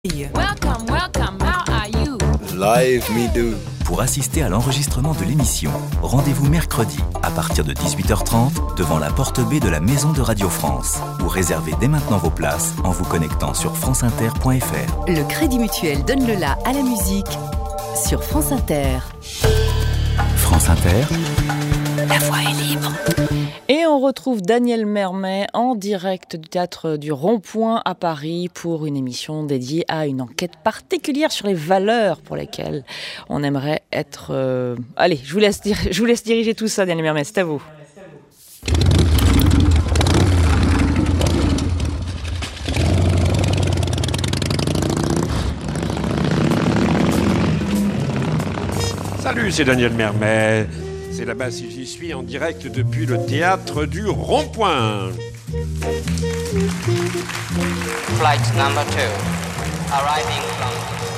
Welcome, welcome, how are you? Live me do. Pour assister à l'enregistrement de l'émission, rendez-vous mercredi à partir de 18h30 devant la porte B de la Maison de Radio France ou réservez dès maintenant vos places en vous connectant sur franceinter.fr. Le Crédit Mutuel donne le la à la musique sur France Inter. France Inter, la voix est libre. Et on retrouve Daniel Mermet en direct du Théâtre du Rond-Point à Paris pour une émission dédiée à une enquête particulière sur les valeurs pour lesquelles on aimerait être... Allez, je vous laisse diriger tout ça, Daniel Mermet, c'est à vous. Salut, c'est Daniel Mermet. C'est là-bas si j'y suis en direct depuis le Théâtre du Rond-Point. Flight number 2, arriving from...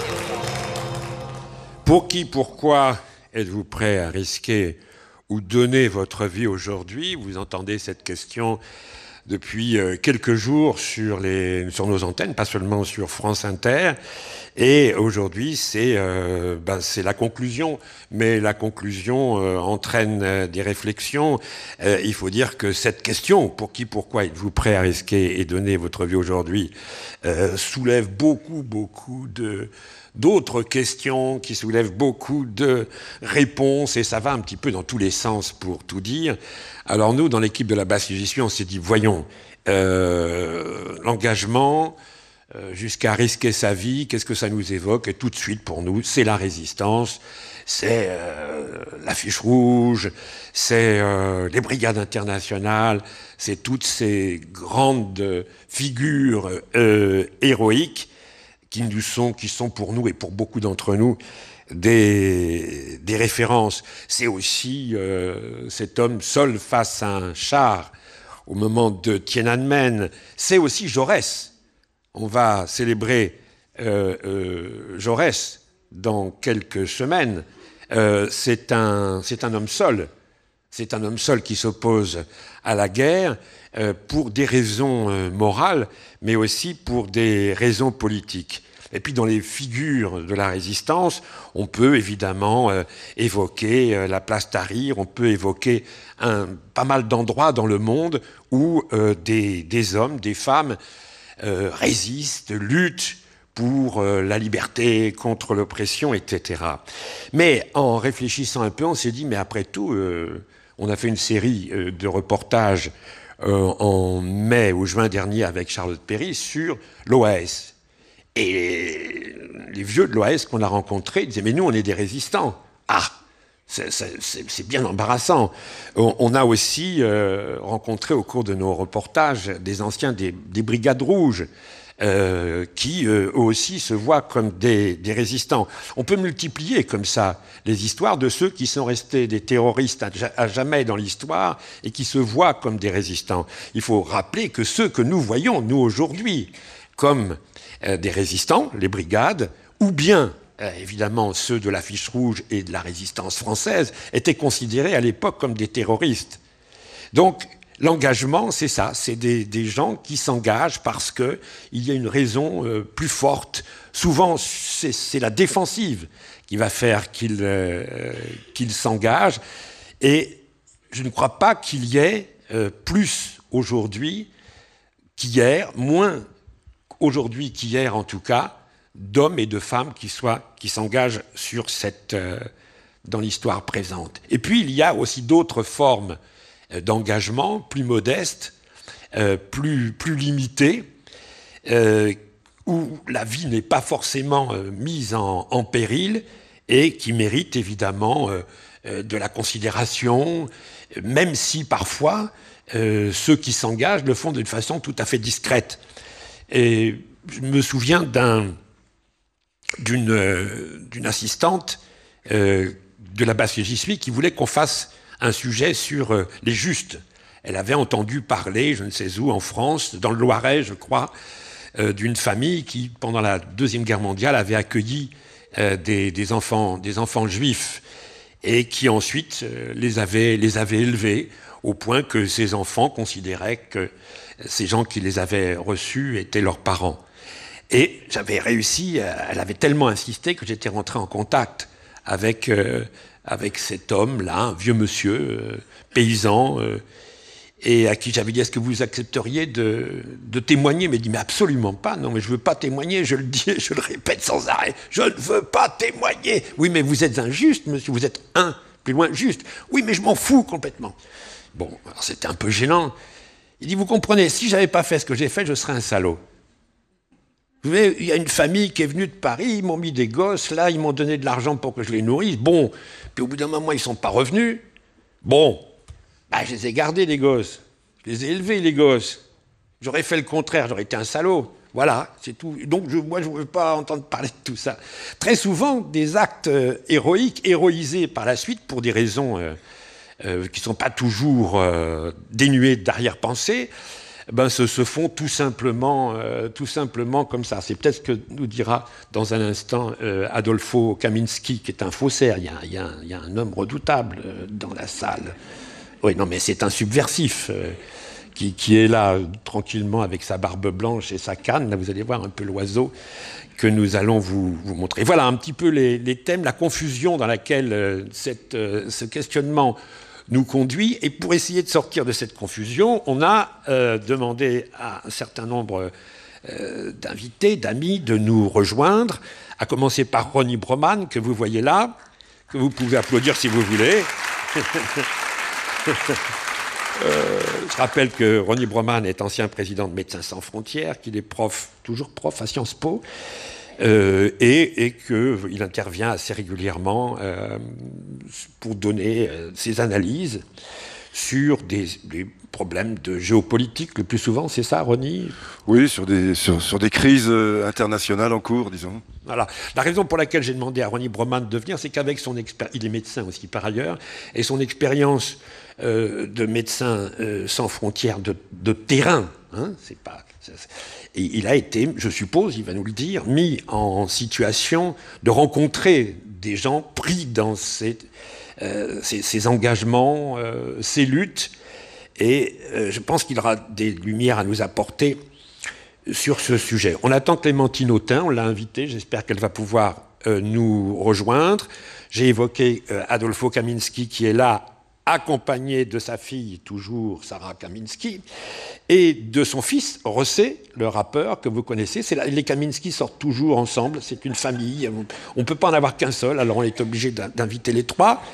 Pour qui, pourquoi êtes-vous prêt à risquer ou donner votre vie aujourd'hui? Vous entendez cette question depuis quelques jours sur nos antennes, pas seulement sur France Inter. Et aujourd'hui, c'est la conclusion. Mais la conclusion entraîne des réflexions. Il faut dire que cette question, pour qui, pourquoi êtes-vous prêt à risquer et donner votre vie aujourd'hui, soulève beaucoup d'autres questions, qui soulèvent beaucoup de réponses, et ça va un petit peu dans tous les sens pour tout dire. Alors nous, dans l'équipe de là-bas si j'y suis, on s'est dit, voyons, l'engagement... jusqu'à risquer sa vie, qu'est-ce que ça nous évoque? Et tout de suite, pour nous, c'est la résistance, c'est l'affiche rouge, c'est les brigades internationales, c'est toutes ces grandes figures héroïques qui sont pour nous et pour beaucoup d'entre nous des références. C'est aussi cet homme seul face à un char au moment de Tiananmen. C'est aussi Jaurès. On va célébrer Jaurès dans quelques semaines. C'est un homme seul. C'est un homme seul qui s'oppose à la guerre pour des raisons morales, mais aussi pour des raisons politiques. Et puis dans les figures de la résistance, on peut évidemment évoquer la place Tahrir, on peut évoquer pas mal d'endroits dans le monde où des hommes, des femmes résistent, luttent pour la liberté, contre l'oppression, etc. Mais en réfléchissant un peu, on s'est dit, mais après tout, on a fait une série de reportages en mai ou juin dernier avec Charlotte Perry sur l'OAS. Et les vieux de l'OAS qu'on a rencontrés disaient, mais nous, on est des résistants. Ah, c'est bien embarrassant. On a aussi rencontré au cours de nos reportages des anciens des brigades rouges qui, eux aussi, se voient comme des résistants. On peut multiplier comme ça les histoires de ceux qui sont restés des terroristes à jamais dans l'histoire et qui se voient comme des résistants. Il faut rappeler que ceux que nous voyons, nous, aujourd'hui, comme des résistants, les brigades, ou bien évidemment, ceux de l'affiche rouge et de la résistance française étaient considérés à l'époque comme des terroristes. Donc, l'engagement, c'est ça, c'est des gens qui s'engagent parce qu'il y a une raison plus forte. Souvent, c'est la défensive qui va faire qu'ils s'engagent. Et je ne crois pas qu'il y ait plus aujourd'hui qu'hier, moins aujourd'hui qu'hier en tout cas, d'hommes et de femmes qui s'engagent sur dans l'histoire présente. Et puis, il y a aussi d'autres formes d'engagement, plus modestes, plus limitées, où la vie n'est pas forcément mise en péril et qui méritent évidemment de la considération, même si parfois ceux qui s'engagent le font d'une façon tout à fait discrète. Et je me souviens d'une assistante de là-bas si j'y suis qui voulait qu'on fasse un sujet sur les justes. Elle avait entendu parler, je ne sais où, en France, dans le Loiret, je crois, d'une famille qui, pendant la Deuxième Guerre mondiale, avait accueilli des enfants juifs et qui ensuite les avait élevés au point que ces enfants considéraient que ces gens qui les avaient reçus étaient leurs parents. Et j'avais réussi, elle avait tellement insisté que j'étais rentré en contact avec cet homme-là, un vieux monsieur, paysan, et à qui j'avais dit, est-ce que vous accepteriez de témoigner? Mais il dit, mais absolument pas, non, mais je veux pas témoigner, je le dis, je le répète sans arrêt, je ne veux pas témoigner. Oui, mais vous êtes injuste, monsieur, vous êtes plus loin, juste. Oui, mais je m'en fous complètement. Bon, alors c'était un peu gênant. Il dit, vous comprenez, si j'avais pas fait ce que j'ai fait, je serais un salaud. Vous voyez, il y a une famille qui est venue de Paris, ils m'ont mis des gosses, là, ils m'ont donné de l'argent pour que je les nourrisse. Bon, puis au bout d'un moment, ils sont pas revenus. Bon, je les ai gardés, les gosses. Je les ai élevés, les gosses. J'aurais fait le contraire, j'aurais été un salaud. Voilà, c'est tout. Donc, moi, je ne veux pas entendre parler de tout ça. Très souvent, des actes héroïques, héroïsés par la suite, pour des raisons qui ne sont pas toujours dénuées d'arrière-pensée, se font tout simplement comme ça. C'est peut-être ce que nous dira dans un instant Adolfo Kaminski, qui est un faussaire. Il y a un homme redoutable dans la salle. Oui, non, mais c'est un subversif qui est là tranquillement avec sa barbe blanche et sa canne. Là, vous allez voir un peu l'oiseau que nous allons vous montrer. Voilà un petit peu les thèmes, la confusion dans laquelle ce questionnement nous conduit. Et pour essayer de sortir de cette confusion, on a demandé à un certain nombre d'invités, d'amis, de nous rejoindre, à commencer par Ronnie Broman, que vous voyez là, que vous pouvez applaudir si vous voulez. Je rappelle que Ronnie Broman est ancien président de Médecins sans frontières, qu'il est toujours prof à Sciences Po, et qu'il intervient assez régulièrement pour donner ses analyses sur des problèmes de géopolitique, le plus souvent, c'est ça, Ronnie? Oui, sur des crises internationales en cours, disons. Voilà. La raison pour laquelle j'ai demandé à Ronnie Broman de venir, c'est qu'avec son expérience, il est médecin aussi par ailleurs, et son expérience de médecin sans frontières de terrain, et il a été, je suppose, il va nous le dire, mis en situation de rencontrer des gens pris dans ces engagements, ces luttes, et je pense qu'il aura des lumières à nous apporter sur ce sujet. On attend Clémentine Autain, on l'a invitée, j'espère qu'elle va pouvoir nous rejoindre. J'ai évoqué Adolfo Kaminski qui est là, accompagné de sa fille, toujours Sarah Kaminski, et de son fils, Rossé, le rappeur que vous connaissez. Les Kaminski sortent toujours ensemble, c'est une famille, on ne peut pas en avoir qu'un seul, alors on est obligé d'inviter les trois.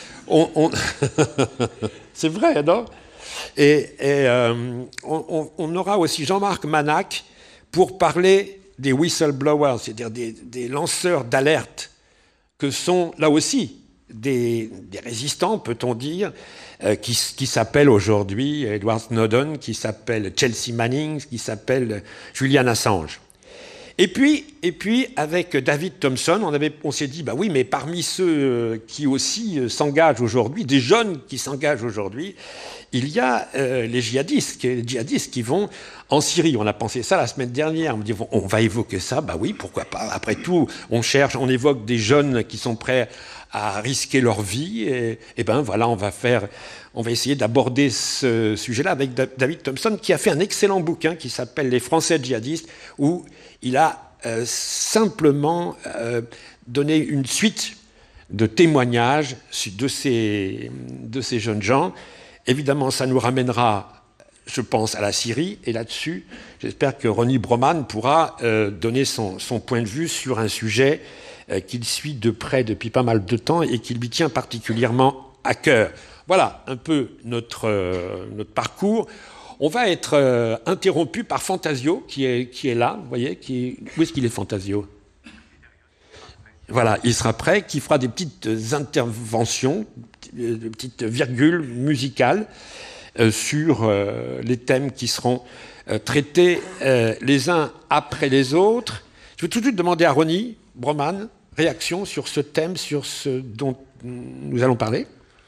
C'est vrai, non? Et on aura aussi Jean-Marc Manac pour parler des whistleblowers, c'est-à-dire des lanceurs d'alerte, que sont là aussi des résistants, peut-on dire, qui s'appellent aujourd'hui Edward Snowden, qui s'appelle Chelsea Manning, qui s'appelle Julian Assange. Et puis avec David Thompson, on s'est dit, oui, mais parmi ceux qui aussi s'engagent aujourd'hui, des jeunes qui s'engagent aujourd'hui, il y a les djihadistes qui vont en Syrie. On a pensé ça la semaine dernière. On me dit, on va évoquer ça. Oui, pourquoi pas. Après tout, on évoque des jeunes qui sont prêts à risquer leur vie. Et voilà, on va essayer d'aborder ce sujet-là avec David Thompson, qui a fait un excellent bouquin qui s'appelle « Les Français djihadistes », où il a simplement donné une suite de témoignages de ces jeunes gens. Évidemment, ça nous ramènera, je pense, à la Syrie. Et là-dessus, j'espère que Ronnie Broman pourra donner son point de vue sur un sujet qu'il suit de près depuis pas mal de temps et qui lui tient particulièrement à cœur. Voilà un peu notre parcours. On va être interrompu par Fantasio, qui est là, vous voyez, où est-ce qu'il est, Fantasio? Voilà, il sera prêt, qui fera des petites interventions, des petites virgules musicales sur les thèmes qui seront traités les uns après les autres. Je vais tout de suite demander à Ronnie Broman, réaction sur ce thème, sur ce dont nous allons parler.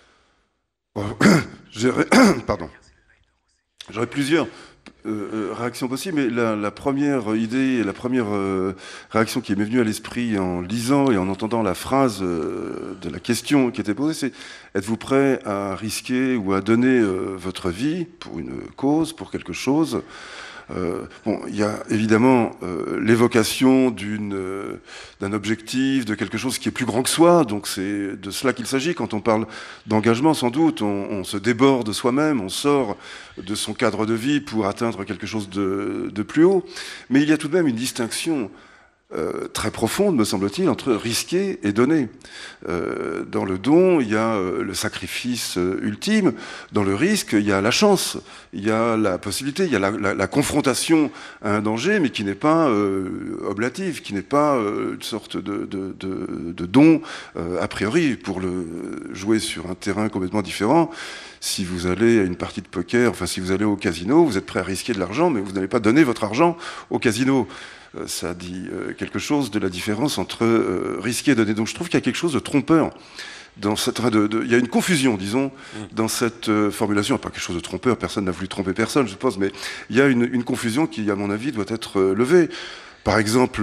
Pardon. J'aurais plusieurs réactions possibles, mais la première idée et la première réaction qui m'est venue à l'esprit en lisant et en entendant la phrase de la question qui était posée, c'est: êtes-vous prêt à risquer ou à donner votre vie pour une cause, pour quelque chose, Il y a évidemment l'évocation d'un objectif, de quelque chose qui est plus grand que soi, donc c'est de cela qu'il s'agit. Quand on parle d'engagement, sans doute, on se déborde de soi-même, on sort de son cadre de vie pour atteindre quelque chose de plus haut. Mais il y a tout de même une distinction très profonde, me semble-t-il, entre risquer et donner. Dans le don, il y a le sacrifice ultime. Dans le risque, il y a la chance, il y a la possibilité, il y a la confrontation à un danger, mais qui n'est pas oblative, qui n'est pas une sorte de don a priori. Pour le jouer sur un terrain complètement différent, si vous allez à une partie de poker, enfin si vous allez au casino, vous êtes prêt à risquer de l'argent, mais vous n'allez pas donner votre argent au casino. Ça dit quelque chose de la différence entre risquer et donner. Donc je trouve qu'il y a quelque chose de trompeur. Il y a une confusion, disons, dans cette formulation. Pas quelque chose de trompeur, personne n'a voulu tromper personne, je suppose, mais il y a une confusion qui, à mon avis, doit être levée. Par exemple,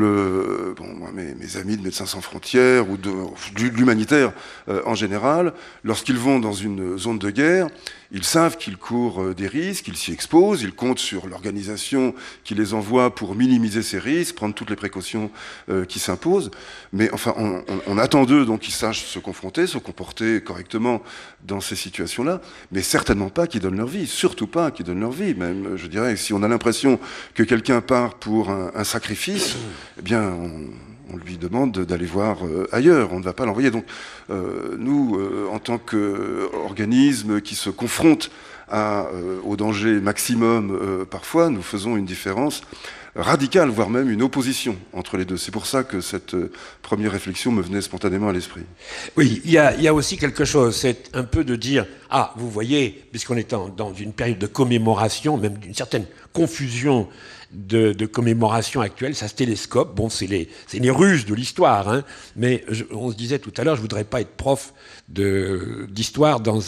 mes amis de Médecins sans frontières ou de l'humanitaire en général, lorsqu'ils vont dans une zone de guerre, ils savent qu'ils courent des risques, ils s'y exposent, ils comptent sur l'organisation qui les envoie pour minimiser ces risques, prendre toutes les précautions qui s'imposent. Mais enfin, on attend d'eux donc qu'ils sachent se confronter, se comporter correctement dans ces situations-là, mais certainement pas qu'ils donnent leur vie, surtout pas qu'ils donnent leur vie. Même, je dirais, si on a l'impression que quelqu'un part pour un sacrifice, eh bien, on lui demande d'aller voir ailleurs, on ne va pas l'envoyer. Donc nous, en tant qu'organisme qui se confronte au danger maximum parfois, nous faisons une différence radicale, voire même une opposition entre les deux. C'est pour ça que cette première réflexion me venait spontanément à l'esprit. Oui, il y a aussi quelque chose, c'est un peu de dire, vous voyez, puisqu'on est dans une période de commémoration, même d'une certaine confusion de commémoration actuelle, ça se télescope. Bon, c'est les ruses de l'histoire, hein, mais on se disait tout à l'heure, je voudrais pas être prof d'histoire dans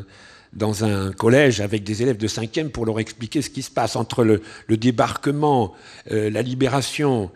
un collège avec des élèves de 5e pour leur expliquer ce qui se passe entre le débarquement, la libération,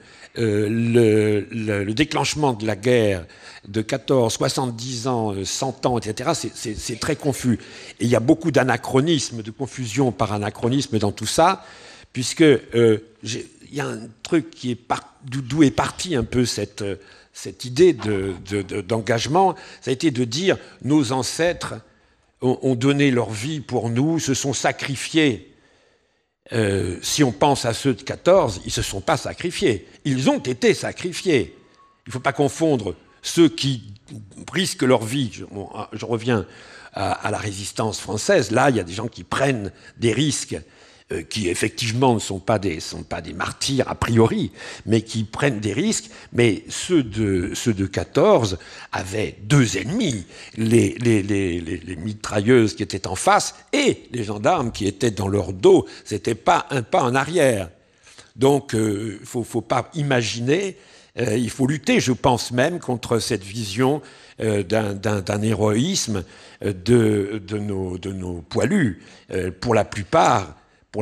le déclenchement de la guerre de 14, 70 ans, 100 ans, etc. C'est très confus. Et il y a beaucoup d'anachronismes, de confusion par anachronisme dans tout ça, puisque il y a un truc d'où est partie un peu cette idée d'engagement, ça a été de dire nos ancêtres ont donné leur vie pour nous, se sont sacrifiés. Si on pense à ceux de 14, ils ne se sont pas sacrifiés. Ils ont été sacrifiés. Il ne faut pas confondre ceux qui risquent leur vie. Je reviens à la résistance française. Là, il y a des gens qui prennent des risques qui effectivement ne sont pas des martyrs a priori, mais qui prennent des risques. Mais ceux de 14 avaient deux ennemis, les mitrailleuses qui étaient en face et les gendarmes qui étaient dans leur dos. C'était pas un pas en arrière. Donc, faut pas imaginer. Il faut lutter, je pense même, contre cette vision d'un héroïsme de nos poilus. Pour la plupart,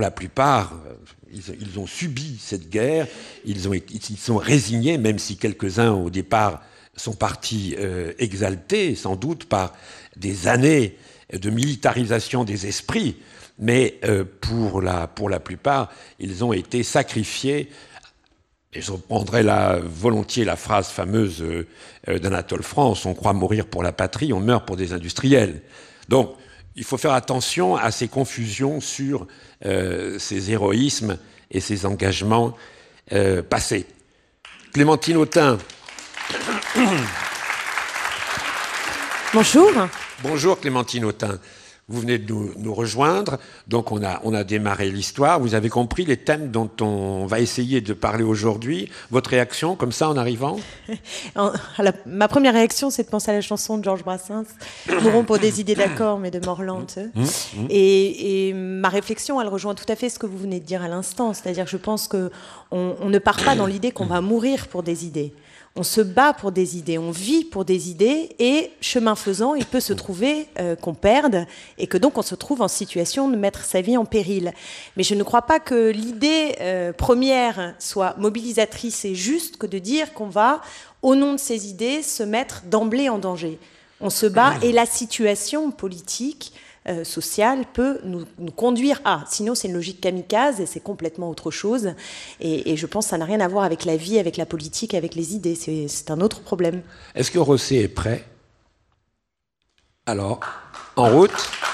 ils ont subi cette guerre, ils sont résignés, même si quelques-uns, au départ, sont partis exaltés, sans doute par des années de militarisation des esprits, mais pour la plupart, ils ont été sacrifiés. Et je reprendrai volontiers la phrase fameuse d'Anatole France, on croit mourir pour la patrie, on meurt pour des industriels. Donc, il faut faire attention à ces confusions sur ces héroïsmes et ces engagements passés. Clémentine Autain. Bonjour. Bonjour Clémentine Autain. Vous venez de nous rejoindre, donc on a démarré l'histoire. Vous avez compris les thèmes dont on va essayer de parler aujourd'hui. Votre réaction, comme ça, en arrivant ? Ma première réaction, c'est de penser à la chanson de Georges Brassens, « Mourons pour des idées d'accord, mais de mort lente ». Et ma réflexion, elle rejoint tout à fait ce que vous venez de dire à l'instant. C'est-à-dire que je pense qu'on ne part pas dans l'idée qu'on va mourir pour des idées. On se bat pour des idées, on vit pour des idées et, chemin faisant, il peut se trouver qu'on perde et que donc on se trouve en situation de mettre sa vie en péril. Mais je ne crois pas que l'idée première soit mobilisatrice et juste que de dire qu'on va, au nom de ces idées, se mettre d'emblée en danger. On se bat et la situation politique sociale peut nous conduire à. Sinon, c'est une logique kamikaze et c'est complètement autre chose. Et je pense que ça n'a rien à voir avec la vie, avec la politique, avec les idées. C'est un autre problème. Est-ce que Rossé est prêt? Alors, en route.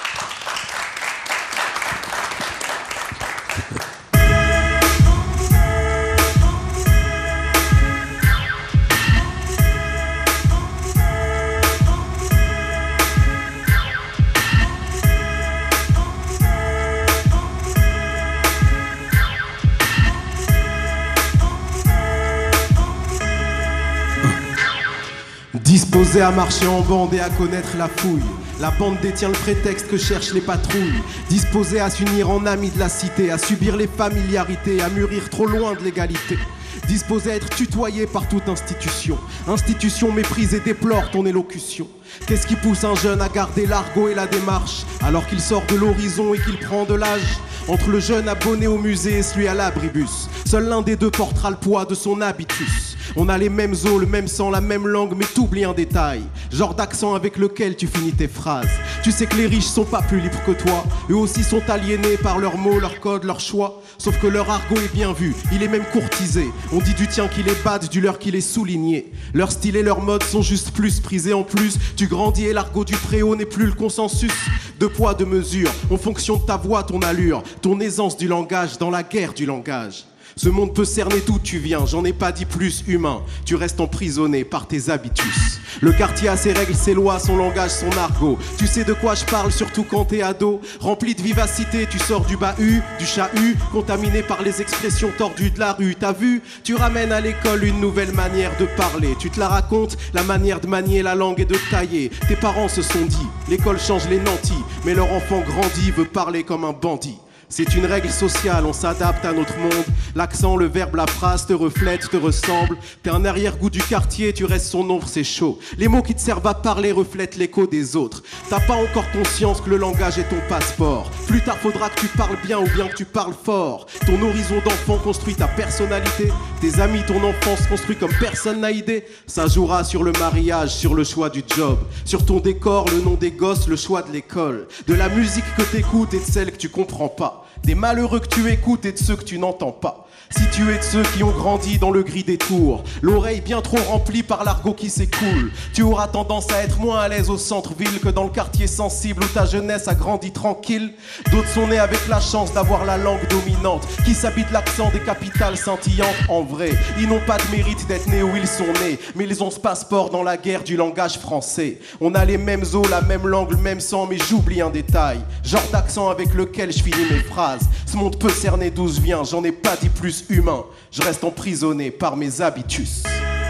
Disposé à marcher en bande et à connaître la fouille. La bande détient le prétexte que cherchent les patrouilles. Disposé à s'unir en amis de la cité, à subir les familiarités, à mûrir trop loin de l'égalité. Disposé à être tutoyé par toute institution. Institution méprise et déplore ton élocution. Qu'est-ce qui pousse un jeune à garder l'argot et la démarche alors qu'il sort de l'horizon et qu'il prend de l'âge? Entre le jeune abonné au musée et celui à l'abribus, seul l'un des deux portera le poids de son habitus. On a les mêmes os, le même sang, la même langue, mais t'oublies un détail, genre d'accent avec lequel tu finis tes phrases. Tu sais que les riches sont pas plus libres que toi, eux aussi sont aliénés par leurs mots, leurs codes, leurs choix. Sauf que leur argot est bien vu, il est même courtisé. On dit du tien qu'il est bad, du leur qu'il est souligné. Leur style et leur mode sont juste plus prisés. En plus, tu grandis et l'argot du préau n'est plus le consensus. Deux poids, deux mesures, en fonction de ta voix, ton allure, ton aisance du langage dans la guerre du langage. Ce monde peut cerner d'où tu viens, j'en ai pas dit plus humain. Tu restes emprisonné par tes habitus. Le quartier a ses règles, ses lois, son langage, son argot. Tu sais de quoi je parle, surtout quand t'es ado. Rempli de vivacité, tu sors du bahut, du chahut, contaminé par les expressions tordues de la rue. T'as vu? Tu ramènes à l'école une nouvelle manière de parler. Tu te la racontes, la manière de manier la langue et de tailler. Tes parents se sont dit, l'école change les nantis, mais leur enfant grandit, veut parler comme un bandit. C'est une règle sociale, on s'adapte à notre monde. L'accent, le verbe, la phrase te reflète, te ressemble. T'es un arrière-goût du quartier, tu restes son ombre, c'est chaud. Les mots qui te servent à parler reflètent l'écho des autres. T'as pas encore conscience que le langage est ton passeport. Plus tard faudra que tu parles bien ou bien que tu parles fort. Ton horizon d'enfant construit ta personnalité. Tes amis, ton enfance construit comme personne n'a idée. Ça jouera sur le mariage, sur le choix du job, sur ton décor, le nom des gosses, le choix de l'école, de la musique que t'écoutes et de celle que tu comprends pas. Des malheureux que tu écoutes et de ceux que tu n'entends pas. Si tu es de ceux qui ont grandi dans le gris des tours, l'oreille bien trop remplie par l'argot qui s'écoule, tu auras tendance à être moins à l'aise au centre-ville que dans le quartier sensible où ta jeunesse a grandi tranquille. D'autres sont nés avec la chance d'avoir la langue dominante, qui s'habite l'accent des capitales scintillantes. En vrai, ils n'ont pas de mérite d'être nés où ils sont nés, mais ils ont ce passeport dans la guerre du langage français. On a les mêmes os, la même langue, le même sang, mais j'oublie un détail, genre d'accent avec lequel je finis mes phrases. Ce monde peut cerner d'où je viens, j'en ai pas dit plus humain. Je reste emprisonné par mes habitus.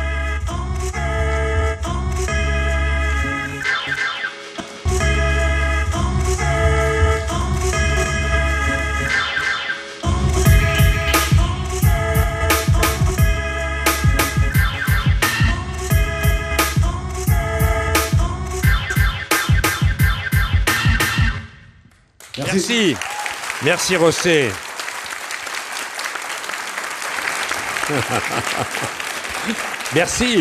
Merci. Merci Rossé. Merci.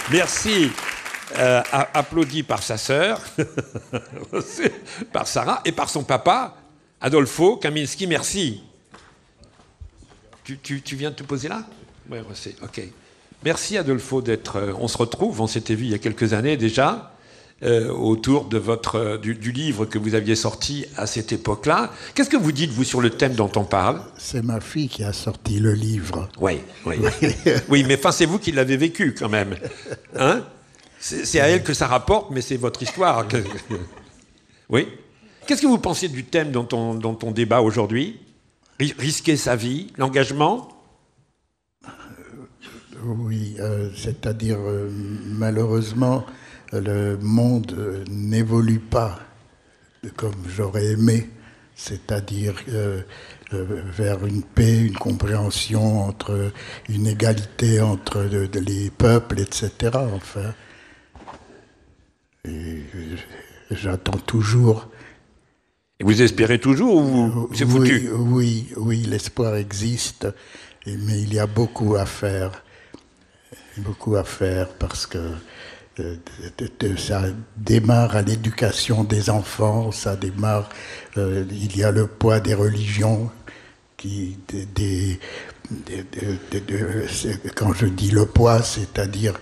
Applaudi par sa sœur, par Sarah, et par son papa, Adolfo Kaminski. Merci. Tu viens de te poser là? Oui, Rossé, ok. Merci Adolfo d'être... on se retrouve, on s'était vu il y a quelques années déjà, autour de du livre que vous aviez sorti à cette époque-là. Qu'est-ce que vous dites, vous, sur le thème dont on parle? C'est ma fille qui a sorti le livre. Oui. Oui, mais enfin, c'est vous qui l'avez vécu, quand même. Hein? C'est à elle que ça rapporte, mais c'est votre histoire. Oui. Qu'est-ce que vous pensez du thème dont on débat aujourd'hui? Risquer sa vie, l'engagement? Oui, c'est-à-dire, malheureusement, le monde n'évolue pas comme j'aurais aimé, c'est-à-dire vers une paix, une compréhension, entre une égalité entre les peuples, etc. Enfin, et j'attends toujours. Et vous espérez toujours ou c'est foutu? Oui, l'espoir existe, mais il y a beaucoup à faire parce que ça démarre à l'éducation des enfants, ça démarre, il y a le poids des religions, quand je dis le poids, c'est-à-dire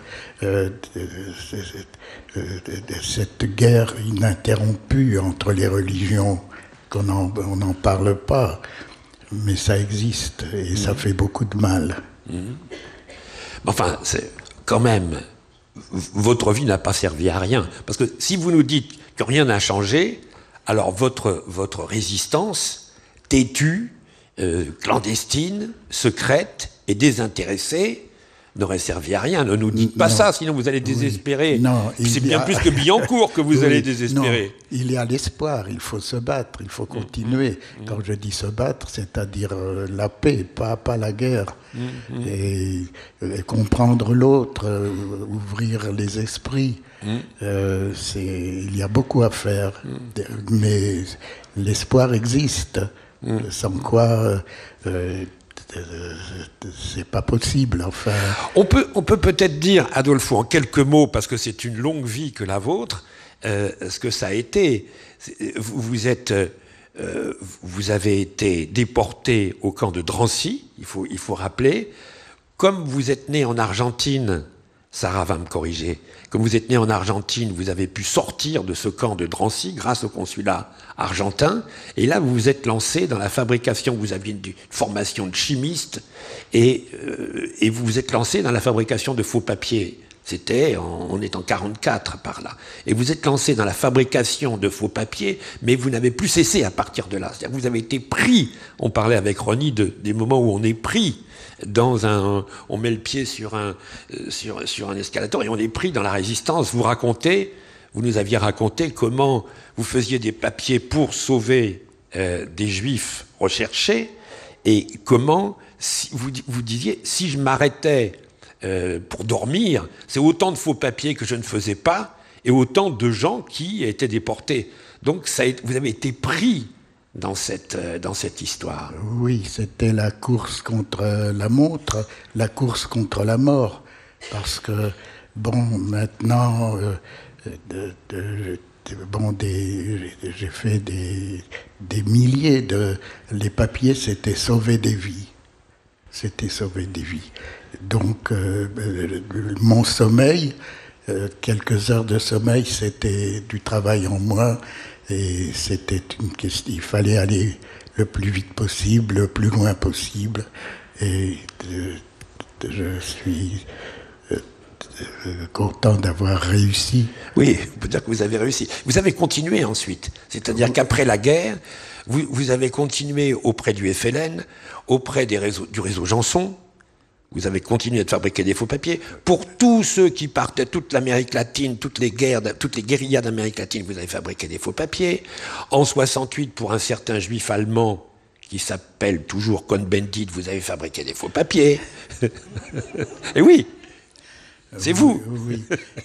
cette guerre ininterrompue entre les religions, on n'en parle pas, mais ça existe et ça fait beaucoup de mal. Enfin, c'est quand même, votre vie n'a pas servi à rien. Parce que si vous nous dites que rien n'a changé, alors votre résistance, têtue, clandestine, secrète et désintéressée, n'aurait servi à rien. Ne nous dites pas ça, sinon vous allez désespérer. Oui. Non, c'est bien plus que Billancourt que vous allez désespérer. Non, il y a l'espoir, il faut se battre, il faut continuer. Quand je dis se battre, c'est-à-dire la paix, pas la guerre. Et comprendre l'autre, ouvrir les esprits. Il y a beaucoup à faire. Mais l'espoir existe. Sans quoi... c'est pas possible, enfin. On peut peut-être dire, Adolfo, en quelques mots, parce que c'est une longue vie que la vôtre, ce que ça a été. Vous avez été déporté au camp de Drancy, il faut rappeler. Comme vous êtes né en Argentine, Sarah va me corriger, comme vous êtes né en Argentine, vous avez pu sortir de ce camp de Drancy grâce au consulat argentin, et là vous vous êtes lancé dans la fabrication, vous aviez une formation de chimiste, et vous vous êtes lancé dans la fabrication de faux papiers. On est en 44 par là. Et vous êtes lancé dans la fabrication de faux papiers, mais vous n'avez plus cessé à partir de là. C'est-à-dire que vous avez été pris, on parlait avec Ronnie des moments où on est pris on met le pied sur un escalator et on est pris dans la résistance. Vous nous aviez raconté comment vous faisiez des papiers pour sauver des juifs recherchés, et comment vous disiez, si je m'arrêtais pour dormir, c'est autant de faux papiers que je ne faisais pas et autant de gens qui étaient déportés. Donc vous avez été pris dans cette histoire. Oui, c'était la course contre la montre, la course contre la mort. Parce que, maintenant, j'ai fait des milliers les papiers, c'était sauver des vies. C'était sauver des vies. Donc, mon sommeil, quelques heures de sommeil, c'était du travail en moins. Et c'était une question, il fallait aller le plus vite possible, le plus loin possible. Et je suis content d'avoir réussi. Oui, on peut dire que vous avez réussi. Vous avez continué ensuite. C'est-à-dire qu'après la guerre, vous avez continué auprès du FLN, auprès du réseau Janson. Vous avez continué de fabriquer des faux papiers. Pour tous ceux qui partaient, toute l'Amérique latine, toutes les guérillas d'Amérique latine, vous avez fabriqué des faux papiers. En 68, pour un certain juif allemand qui s'appelle toujours Cohn-Bendit, vous avez fabriqué des faux papiers. Et oui, c'est vous. Oui.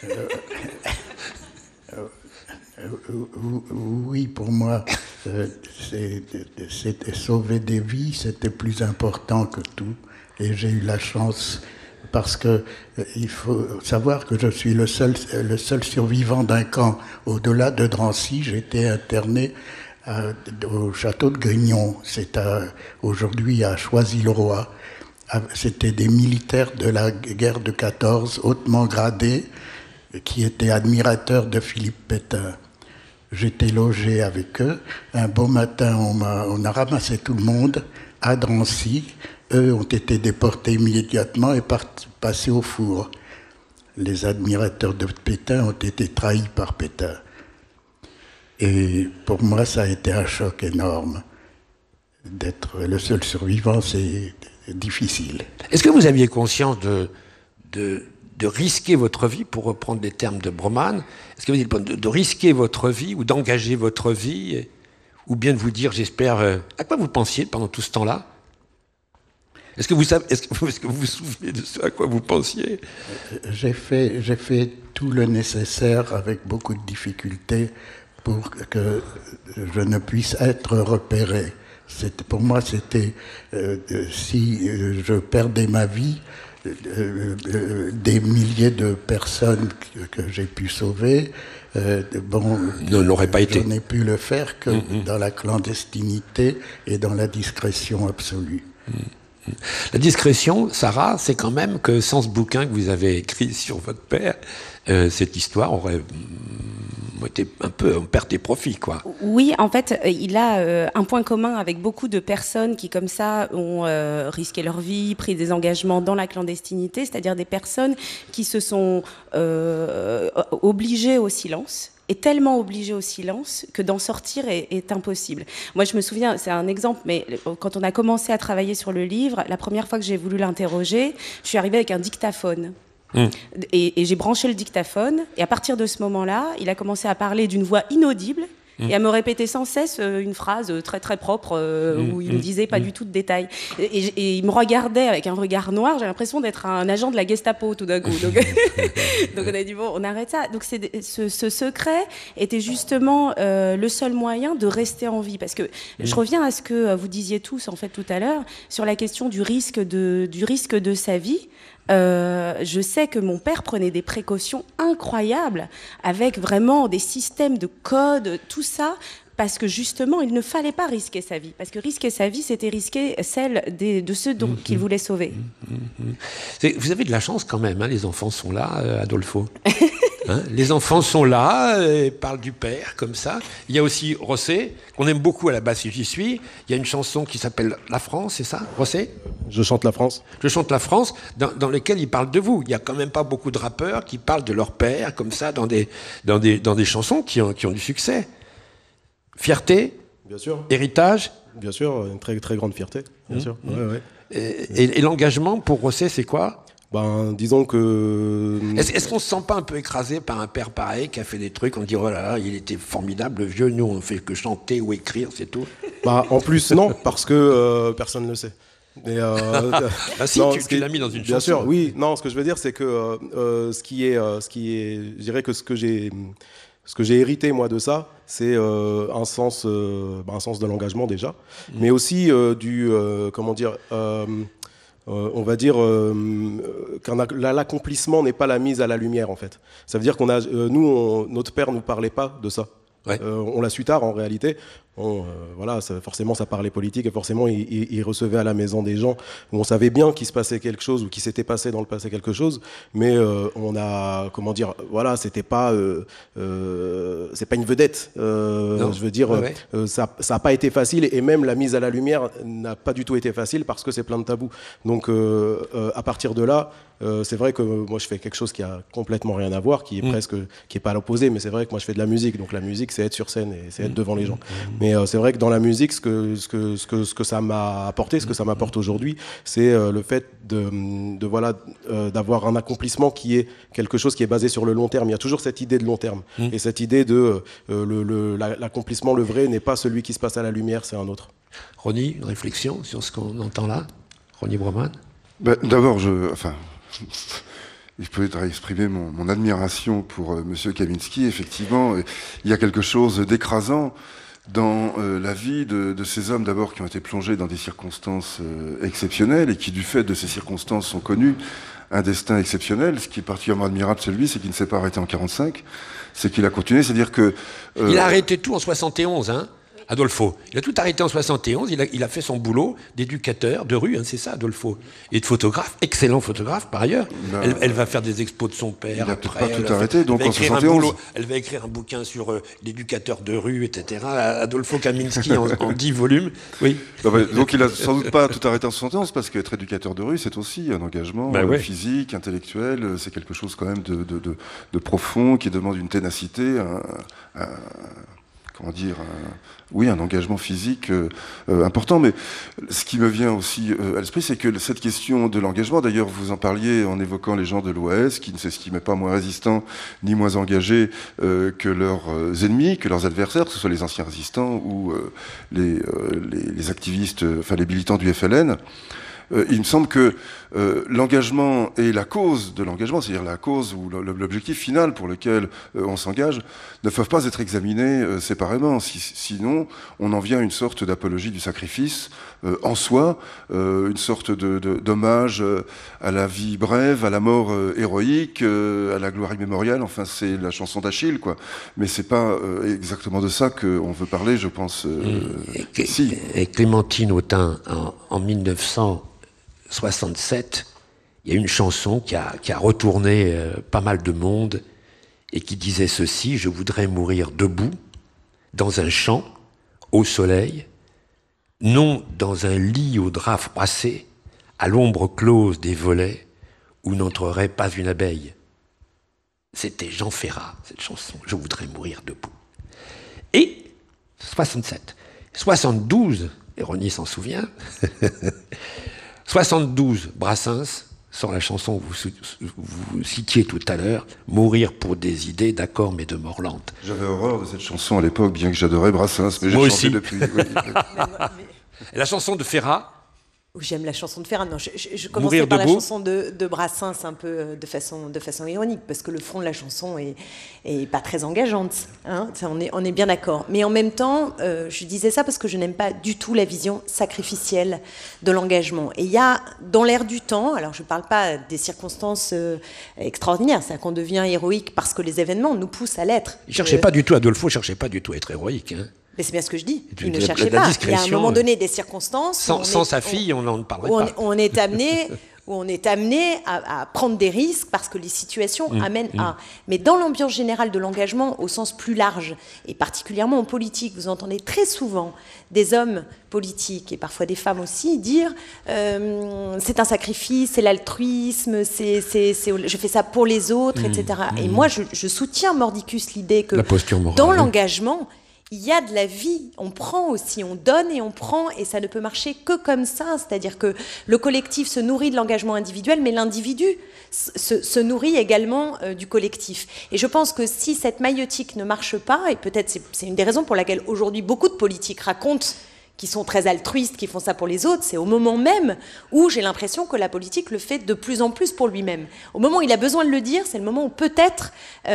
Oui, pour moi, c'était sauver des vies, c'était plus important que tout. Et j'ai eu la chance, parce que il faut savoir que je suis le seul survivant d'un camp au-delà de Drancy. J'étais interné au château de Grignon. C'est aujourd'hui à Choisy-le-Roi. C'était des militaires de la guerre de 14, hautement gradés, qui étaient admirateurs de Philippe Pétain. J'étais logé avec eux. Un beau matin, on a ramassé tout le monde à Drancy. Eux ont été déportés immédiatement et passés au four. Les admirateurs de Pétain ont été trahis par Pétain. Et pour moi, ça a été un choc énorme. D'être le seul survivant, c'est difficile. Est-ce que vous aviez conscience de risquer votre vie, pour reprendre les termes de Broman? Est-ce que vous dites de risquer votre vie ou d'engager votre vie, ou bien de vous dire, j'espère... À quoi vous pensiez pendant tout ce temps-là? Est-ce que vous vous souvenez de ce à quoi vous pensiez? J'ai fait tout le nécessaire avec beaucoup de difficultés pour que je ne puisse être repéré. Pour moi, c'était si je perdais ma vie, des milliers de personnes que j'ai pu sauver. N'aurait pas été. Je n'ai pu le faire que dans la clandestinité et dans la discrétion absolue. La discrétion, Sarah, c'est quand même que sans ce bouquin que vous avez écrit sur votre père, cette histoire aurait été un peu en perte et profit, quoi. Oui, en fait, il a un point commun avec beaucoup de personnes qui, comme ça, ont risqué leur vie, pris des engagements dans la clandestinité, c'est-à-dire des personnes qui se sont obligées au silence. Est tellement obligé au silence que d'en sortir est impossible. Moi, je me souviens, c'est un exemple, mais quand on a commencé à travailler sur le livre, la première fois que j'ai voulu l'interroger, je suis arrivée avec un dictaphone. Et j'ai branché le dictaphone, et à partir de ce moment-là, il a commencé à parler d'une voix inaudible, et à me répéter sans cesse une phrase très très propre où il me disait pas du tout de détails. Et il me regardait avec un regard noir, j'ai l'impression d'être un agent de la Gestapo tout d'un coup. Donc on a dit bon, on arrête ça. Donc ce secret était justement le seul moyen de rester en vie. Parce que je reviens à ce que vous disiez tous en fait tout à l'heure sur la question du risque de sa vie. Je sais que mon père prenait des précautions incroyables avec vraiment des systèmes de code, tout ça, parce que justement, il ne fallait pas risquer sa vie. Parce que risquer sa vie, c'était risquer celle de ceux qu'il voulait sauver. Vous avez de la chance quand même, hein, les enfants sont là, Adolfo. Hein, les enfants sont là, parlent du père, comme ça. Il y a aussi Rosset, qu'on aime beaucoup à la base si j'y suis. Il y a une chanson qui s'appelle La France, c'est ça, Rosset ? Je chante la France. Je chante la France, dans lesquelles ils parlent de vous. Il n'y a quand même pas beaucoup de rappeurs qui parlent de leur père, comme ça, dans des chansons qui ont du succès. Fierté ? Bien sûr. Héritage ? Bien sûr, une très, très grande fierté, bien sûr. Ouais. Et l'engagement pour Rosset, c'est quoi ? Disons que... Est-ce qu'on se sent pas un peu écrasé par un père pareil qui a fait des trucs, on dit oh là là, il était formidable, le vieux, nous on fait que chanter ou écrire, c'est tout. En plus non, parce que personne ne le sait. Mais, si, non, tu l'as mis dans une chanson. Bien sûr, oui. Non, ce que je veux dire, c'est que ce qui est, je dirais que ce que j'ai hérité moi de ça, c'est un sens de l'engagement déjà, mais aussi on va dire l'accomplissement n'est pas la mise à la lumière en fait. Ça veut dire qu'on a, notre père nous parlait pas de ça. Ouais. On l'a su tard en réalité. Forcément ça parlait politique et forcément il recevait à la maison des gens où on savait bien qu'il se passait quelque chose ou qu'il s'était passé dans le passé quelque chose, mais c'était pas c'est pas une vedette. Je veux dire, ça a pas été facile et même la mise à la lumière n'a pas du tout été facile parce que c'est plein de tabous. Donc à partir de là, c'est vrai que moi je fais quelque chose qui a complètement rien à voir, qui est pas à l'opposé, mais c'est vrai que moi je fais de la musique, donc la musique c'est être sur scène et c'est être devant les gens. Mais c'est vrai que dans la musique, ce que ça m'a apporté, ce que ça m'apporte aujourd'hui, c'est le fait d'avoir un accomplissement qui est quelque chose qui est basé sur le long terme. Il y a toujours cette idée de long terme. Et cette idée de l'accomplissement, le vrai, n'est pas celui qui se passe à la lumière, c'est un autre. Ronnie, une réflexion sur ce qu'on entend là ? Ronnie Broman ? D'abord, il peut exprimer mon admiration pour Monsieur Kaminski. Effectivement, il y a quelque chose d'écrasant dans la vie de ces hommes d'abord qui ont été plongés dans des circonstances exceptionnelles et qui, du fait de ces circonstances, ont connu un destin exceptionnel. Ce qui est particulièrement admirable chez lui, c'est qu'il ne s'est pas arrêté en 45, c'est qu'il a continué, c'est-à-dire que... Il a arrêté tout en 71, hein, Adolfo. Il a tout arrêté en 71, il a fait son boulot d'éducateur de rue, hein, c'est ça, Adolfo. Et de photographe, excellent photographe par ailleurs. Elle va faire des expos de son père. Il n'a peut-être pas tout arrêté, donc en 71. Elle va écrire un bouquin sur l'éducateur de rue, etc. Adolfo Kaminski en 10 volumes. Oui. Donc il n'a sans doute pas tout arrêté en 71, parce qu'être éducateur de rue, c'est aussi un engagement physique, intellectuel. C'est quelque chose quand même de profond, qui demande une ténacité, un engagement physique important. Mais ce qui me vient aussi à l'esprit, c'est que cette question de l'engagement, d'ailleurs vous en parliez en évoquant les gens de l'OAS, qui ne s'estimaient pas moins résistants ni moins engagés que leurs ennemis, que leurs adversaires, que ce soit les anciens résistants ou les activistes, les militants du FLN. il me semble que l'engagement et la cause de l'engagement, c'est-à-dire la cause ou l'objectif final pour lequel on s'engage, ne peuvent pas être examinés séparément. Sinon, on en vient à une sorte d'apologie du sacrifice en soi, une sorte d'hommage à la vie brève, à la mort héroïque, à la gloire immémoriale. Enfin, c'est la chanson d'Achille, quoi. Mais c'est pas exactement de ça qu'on veut parler, je pense. Si. Et Clémentine Autain, en 1967, il y a une chanson qui a retourné pas mal de monde et qui disait ceci: je voudrais mourir debout, dans un champ, au soleil, non dans un lit au drap froissé, à l'ombre close des volets, où n'entrerait pas une abeille. C'était Jean Ferrat, cette chanson, je voudrais mourir debout. Et 67, 72, Héronie s'en souvient, 72, Brassens sort la chanson que vous citiez tout à l'heure, Mourir pour des idées, d'accord, mais de mort lente. J'avais horreur de cette chanson à l'époque, bien que j'adorais Brassens, mais moi j'ai aussi. changé depuis. Oui. Et la chanson de Ferrat? J'aime la chanson de Ferrat. Non, je commençais par la chanson de Brassens un peu de façon ironique, parce que le fond de la chanson est pas très engageante. Hein, ça, on est bien d'accord. Mais en même temps, je disais ça parce que je n'aime pas du tout la vision sacrificielle de l'engagement. Et il y a, dans l'air du temps, alors je ne parle pas des circonstances extraordinaires, c'est-à-dire qu'on devient héroïque parce que les événements nous poussent à l'être. Adolpho ne cherchait pas du tout à être héroïque. Hein. Mais c'est bien ce que je dis. Il ne cherchait pas. Il y a à un moment donné des circonstances. Sans sa fille, on n'en parlerait pas. On est amené à prendre des risques parce que les situations amènent à. Mais dans l'ambiance générale de l'engagement, au sens plus large, et particulièrement en politique, vous entendez très souvent des hommes politiques, et parfois des femmes aussi, dire c'est un sacrifice, c'est l'altruisme, je fais ça pour les autres, etc. Et moi, je soutiens mordicus l'idée que dans l'engagement, il y a de la vie, on prend aussi, on donne et on prend, et ça ne peut marcher que comme ça, c'est-à-dire que le collectif se nourrit de l'engagement individuel, mais l'individu se nourrit également du collectif. Et je pense que si cette maïeutique ne marche pas, et peut-être c'est une des raisons pour laquelle aujourd'hui beaucoup de politiques racontent qui sont très altruistes, qui font ça pour les autres, c'est au moment même où j'ai l'impression que la politique le fait de plus en plus pour lui-même. Au moment où il a besoin de le dire, c'est le moment où peut-être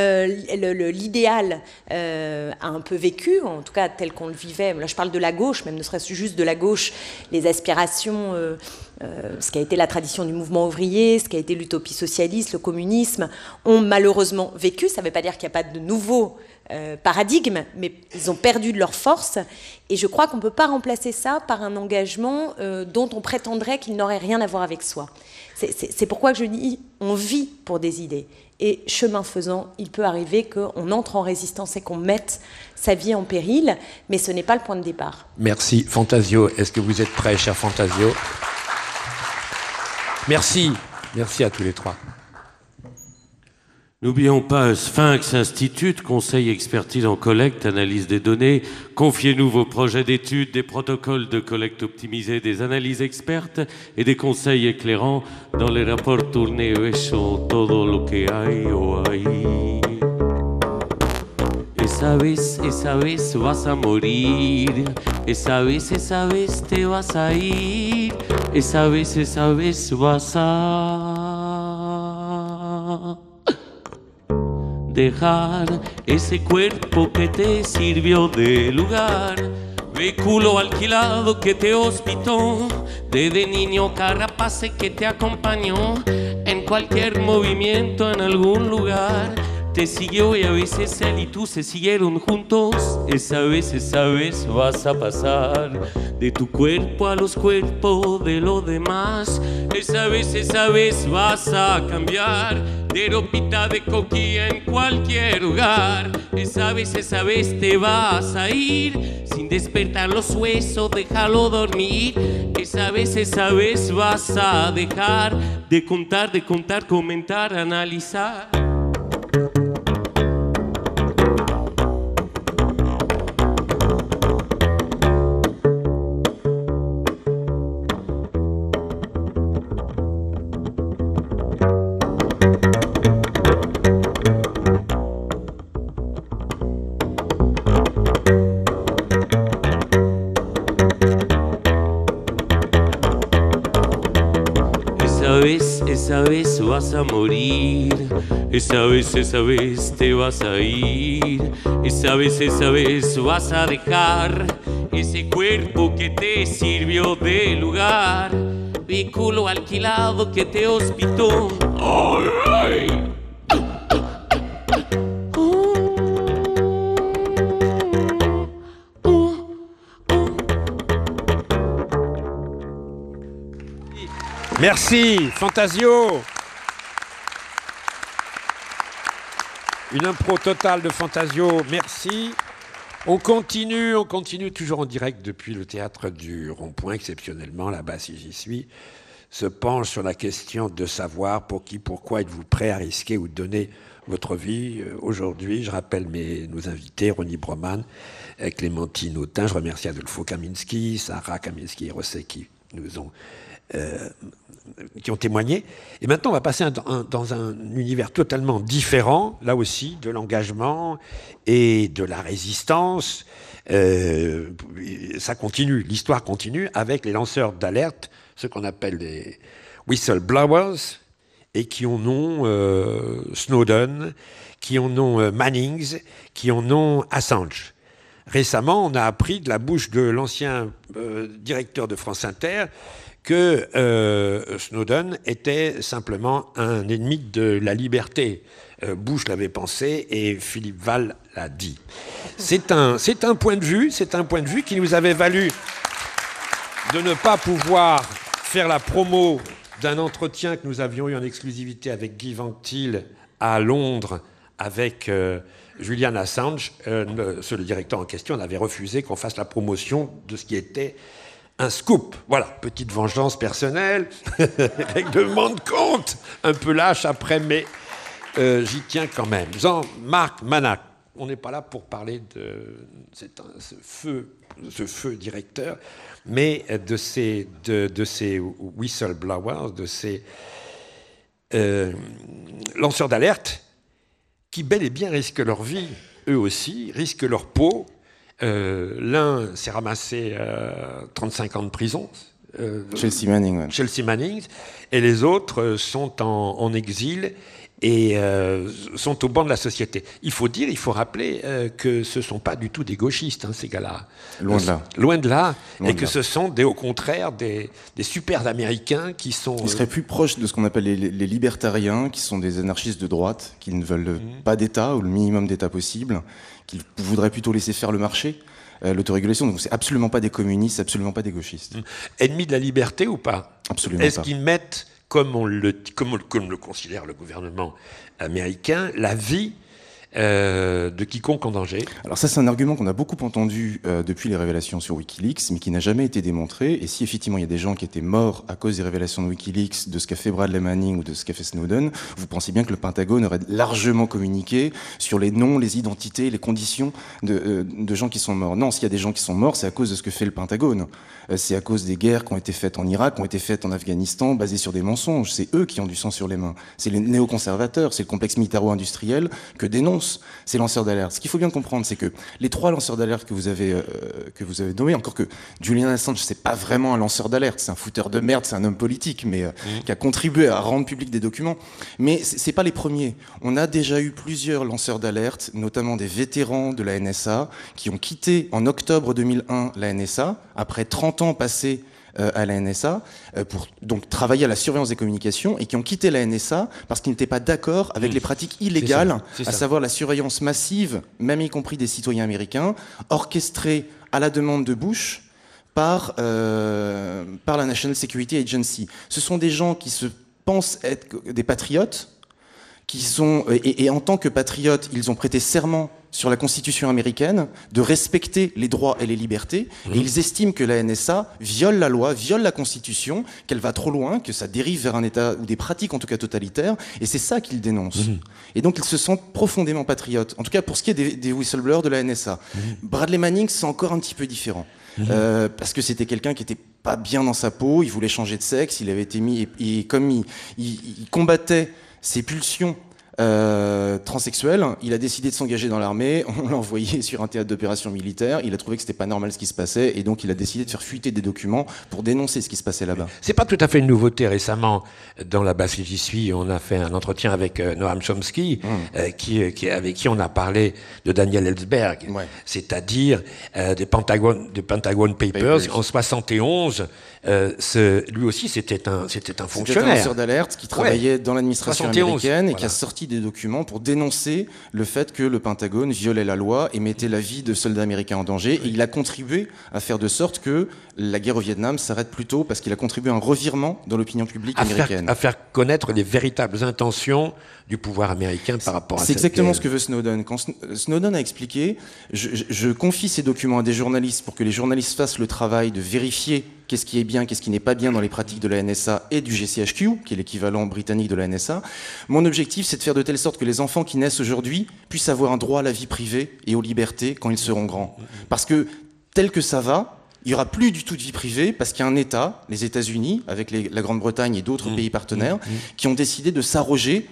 l'idéal a un peu vécu, en tout cas tel qu'on le vivait. Là, je parle de la gauche, même ne serait-ce juste de la gauche, les aspirations, ce qui a été la tradition du mouvement ouvrier, ce qui a été l'utopie socialiste, le communisme, ont malheureusement vécu. Ça ne veut pas dire qu'il n'y a pas de nouveau paradigme, mais ils ont perdu de leur force, et je crois qu'on ne peut pas remplacer ça par un engagement dont on prétendrait qu'il n'aurait rien à voir avec soi. C'est pourquoi je dis on vit pour des idées, et chemin faisant, il peut arriver qu'on entre en résistance et qu'on mette sa vie en péril, mais ce n'est pas le point de départ. Merci. Fantasio, est-ce que vous êtes prêts, cher Fantasio? Merci à tous les trois. N'oublions pas Sphinx Institute, conseil, expertise en collecte, analyse des données. Confiez-nous vos projets d'études, des protocoles de collecte optimisés, des analyses expertes et des conseils éclairants dans les rapports tournés eso todo lo que hay o hay. Esa vez vas a morir. Esa vez te vas a ir. Esa vez vas a dejar ese cuerpo que te sirvió de lugar, vehículo alquilado que te hospitó, desde niño carapace que te acompañó en cualquier movimiento en algún lugar, te siguió y a veces él y tú se siguieron juntos. Esa vez vas a pasar de tu cuerpo a los cuerpos de los demás. Esa vez vas a cambiar de ropita de coquilla en cualquier lugar. Esa vez te vas a ir sin despertar los huesos, déjalo dormir. Esa vez vas a dejar de contar, comentar, analizar. vas a morir. Esa vez te vas a ir. Esa vez vas a dejar ese cuerpo que te sirvió de lugar, vehículo alquilado que te hospitó. Ay. Merci, Fantasio. Une impro totale de Fantasio, merci. On continue toujours en direct depuis le théâtre du Rond-Point, exceptionnellement, là-bas si j'y suis, se penche sur la question de savoir pour qui, pourquoi êtes-vous prêt à risquer ou donner votre vie. Aujourd'hui, je rappelle nos invités, Ronnie Broman, Clémentine Autain, je remercie Adolfo Kaminski, Sarah Kaminski et Rosset qui nous ont qui ont témoigné. Et maintenant, on va passer dans un univers totalement différent, là aussi, de l'engagement et de la résistance. Ça continue, l'histoire continue avec les lanceurs d'alerte, ce qu'on appelle les whistleblowers, et qui en ont Snowden, qui en ont Mannings, qui en ont Assange. Récemment, on a appris de la bouche de l'ancien directeur de France Inter que Snowden était simplement un ennemi de la liberté. Bush l'avait pensé et Philippe Val l'a dit. C'est un point de vue qui nous avait valu de ne pas pouvoir faire la promo d'un entretien que nous avions eu en exclusivité avec Guy Ventil à Londres avec Julian Assange. Le directeur en question, on avait refusé qu'on fasse la promotion de ce qui était un scoop. Voilà, petite vengeance personnelle, règlement de compte, un peu lâche après, mais j'y tiens quand même. Jean-Marc Manac, on n'est pas là pour parler de ce feu directeur, mais de ces whistleblowers, de ces lanceurs d'alerte qui bel et bien risquent leur vie, eux aussi, risquent leur peau. L'un s'est ramassé 35 ans de prison. Chelsea Manning. Ouais. Chelsea Manning. Et les autres sont en exil et sont au banc de la société. Il faut rappeler que ce ne sont pas du tout des gauchistes, hein, ces gars-là. Loin de là. Loin de là. Et que ce sont, au contraire, des super américains qui sont... Ils seraient plus proches de ce qu'on appelle les libertariens, qui sont des anarchistes de droite, qui ne veulent pas d'État, ou le minimum d'État possible, qui voudraient plutôt laisser faire le marché, l'autorégulation. Donc c'est absolument pas des communistes, absolument pas des gauchistes. Ennemis de la liberté ou pas ? Absolument pas. Est-ce qu'ils mettent, comme le considère le gouvernement américain, la vie de quiconque en danger? Alors ça, c'est un argument qu'on a beaucoup entendu depuis les révélations sur Wikileaks, mais qui n'a jamais été démontré. Et si effectivement il y a des gens qui étaient morts à cause des révélations de Wikileaks, de ce qu'a fait Bradley Manning ou de ce qu'a fait Snowden, vous pensez bien que le Pentagone aurait largement communiqué sur les noms, les identités, les conditions de gens qui sont morts. Non, s'il y a des gens qui sont morts, c'est à cause de ce que fait le Pentagone. C'est à cause des guerres qui ont été faites en Irak, qui ont été faites en Afghanistan, basées sur des mensonges. C'est eux qui ont du sang sur les mains. C'est les néoconservateurs, c'est le complexe militaro-industriel que dénoncent ces lanceurs d'alerte. Ce qu'il faut bien comprendre, c'est que les 3 lanceurs d'alerte que vous avez nommés, encore que Julian Assange, c'est pas vraiment un lanceur d'alerte, c'est un fouteur de merde, c'est un homme politique, mais qui a contribué à rendre public des documents. Mais c'est pas les premiers. On a déjà eu plusieurs lanceurs d'alerte, notamment des vétérans de la NSA, qui ont quitté en octobre 2001 la NSA, après 30 ans passés à la NSA pour donc travailler à la surveillance des communications et qui ont quitté la NSA parce qu'ils n'étaient pas d'accord avec les pratiques illégales, à savoir la surveillance massive, même y compris des citoyens américains, orchestrée à la demande de Bush par la National Security Agency. Ce sont des gens qui se pensent être des patriotes, qui sont et en tant que patriotes, ils ont prêté serment sur la Constitution américaine de respecter les droits et les libertés, et ils estiment que la NSA viole la loi, viole la Constitution, qu'elle va trop loin, que ça dérive vers un État ou des pratiques en tout cas totalitaires, et c'est ça qu'ils dénoncent. Et donc ils se sentent profondément patriotes, en tout cas pour ce qui est des whistleblowers de la NSA. Bradley Manning, c'est encore un petit peu différent. Parce que c'était quelqu'un qui était pas bien dans sa peau, il voulait changer de sexe, il avait été mis, et comme il combattait ses pulsions transsexuel, il a décidé de s'engager dans l'armée, on l'a envoyé sur un théâtre d'opération militaire, il a trouvé que c'était pas normal ce qui se passait, et donc il a décidé de faire fuiter des documents pour dénoncer ce qui se passait là-bas. C'est pas tout à fait une nouveauté. Récemment, dans La Basse J'y suis, on a fait un entretien avec Noam Chomsky, avec qui on a parlé de Daniel Ellsberg, c'est-à-dire des Pentagon Papers en 71. Lui aussi, c'était un fonctionnaire. C'était un lanceur d'alerte qui travaillait dans l'administration américaine et qui a sorti des documents pour dénoncer le fait que le Pentagone violait la loi et mettait la vie de soldats américains en danger. Et il a contribué à faire de sorte que la guerre au Vietnam s'arrête plus tôt parce qu'il a contribué à un revirement dans l'opinion publique américaine. À faire connaître les véritables intentions du pouvoir américain par rapport à C'est exactement ce que veut Snowden. Quand Snowden a expliqué, je confie ces documents à des journalistes pour que les journalistes fassent le travail de vérifier qu'est-ce qui est bien, qu'est-ce qui n'est pas bien dans les pratiques de la NSA et du GCHQ, qui est l'équivalent britannique de la NSA. Mon objectif, c'est de faire de telle sorte que les enfants qui naissent aujourd'hui puissent avoir un droit à la vie privée et aux libertés quand ils seront grands. Parce que, tel que ça va, il n'y aura plus du tout de vie privée parce qu'il y a un État, les États-Unis, avec la Grande-Bretagne et d'autres pays partenaires, qui ont décidé de s'arroger,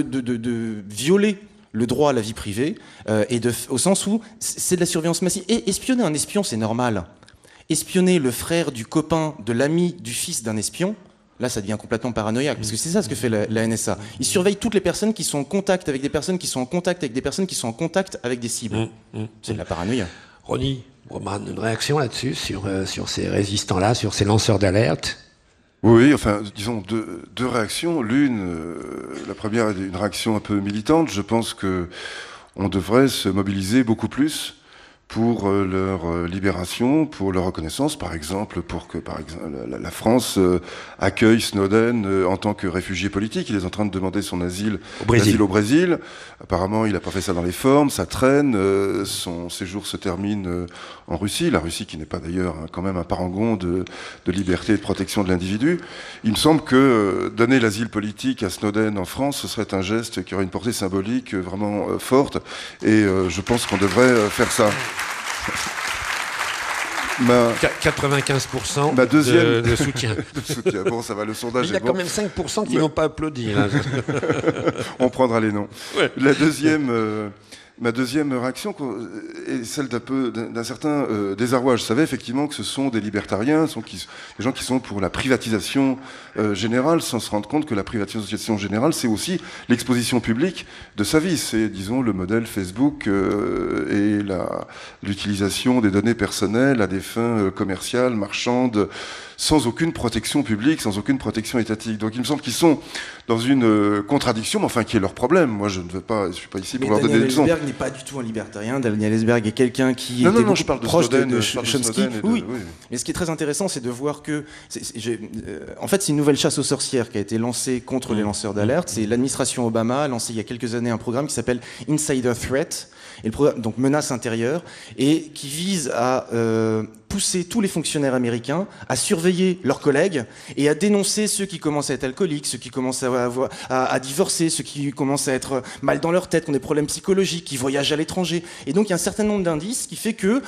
de violer le droit à la vie privée, au sens où c'est de la surveillance massive. Et espionner un espion, c'est normal. Espionner le frère du copain, de l'ami, du fils d'un espion, là ça devient complètement paranoïaque, parce que c'est ça ce que fait la NSA. Ils surveillent toutes les personnes qui sont en contact avec des personnes qui sont en contact avec des personnes qui sont en contact avec des cibles. C'est de la paranoïa. Ronnie, une réaction là-dessus, sur ces résistants-là, sur ces lanceurs d'alerte? Oui, enfin, disons deux réactions. L'une, la première est une réaction un peu militante. Je pense que on devrait se mobiliser beaucoup plus pour leur libération, pour leur reconnaissance, par exemple, pour que la France accueille Snowden en tant que réfugié politique. Il est en train de demander son asile au Brésil. Apparemment, il n'a pas fait ça dans les formes, ça traîne. Son séjour se termine en Russie. La Russie qui n'est pas d'ailleurs quand même un parangon de liberté et de protection de l'individu. Il me semble que donner l'asile politique à Snowden en France, ce serait un geste qui aurait une portée symbolique vraiment forte. Et je pense qu'on devrait faire ça. 95% de soutien. Bon, ça va, le sondage. Il y a quand même 5% qui n'ont pas applaudi. Là. On prendra les noms. Ouais. Ma deuxième réaction est celle d'un certain désarroi. Je savais effectivement que ce sont des libertariens, des gens qui sont pour la privatisation générale, sans se rendre compte que la privatisation générale, c'est aussi l'exposition publique de sa vie. C'est, disons, le modèle Facebook et l'utilisation des données personnelles à des fins commerciales, marchandes, sans aucune protection publique, sans aucune protection étatique. Donc il me semble qu'ils sont dans une contradiction, mais enfin qui est leur problème. Moi je suis pas ici pour leur donner des leçons. Daniel Ellsberg n'est pas du tout un libertarien. Daniel Ellsberg est quelqu'un qui était beaucoup proche de Chomsky. Oui. Mais ce qui est très intéressant, c'est de voir que, en fait, c'est une nouvelle chasse aux sorcières qui a été lancée contre les lanceurs d'alerte. C'est l'administration Obama a lancé il y a quelques années un programme qui s'appelle Insider Threat, et le programme, donc menace intérieure, et qui vise à pousser tous les fonctionnaires américains à surveiller leurs collègues et à dénoncer ceux qui commencent à être alcooliques, ceux qui commencent à divorcer, ceux qui commencent à être mal dans leur tête, qui ont des problèmes psychologiques, qui voyagent à l'étranger. Et donc il y a un certain nombre d'indices qui fait que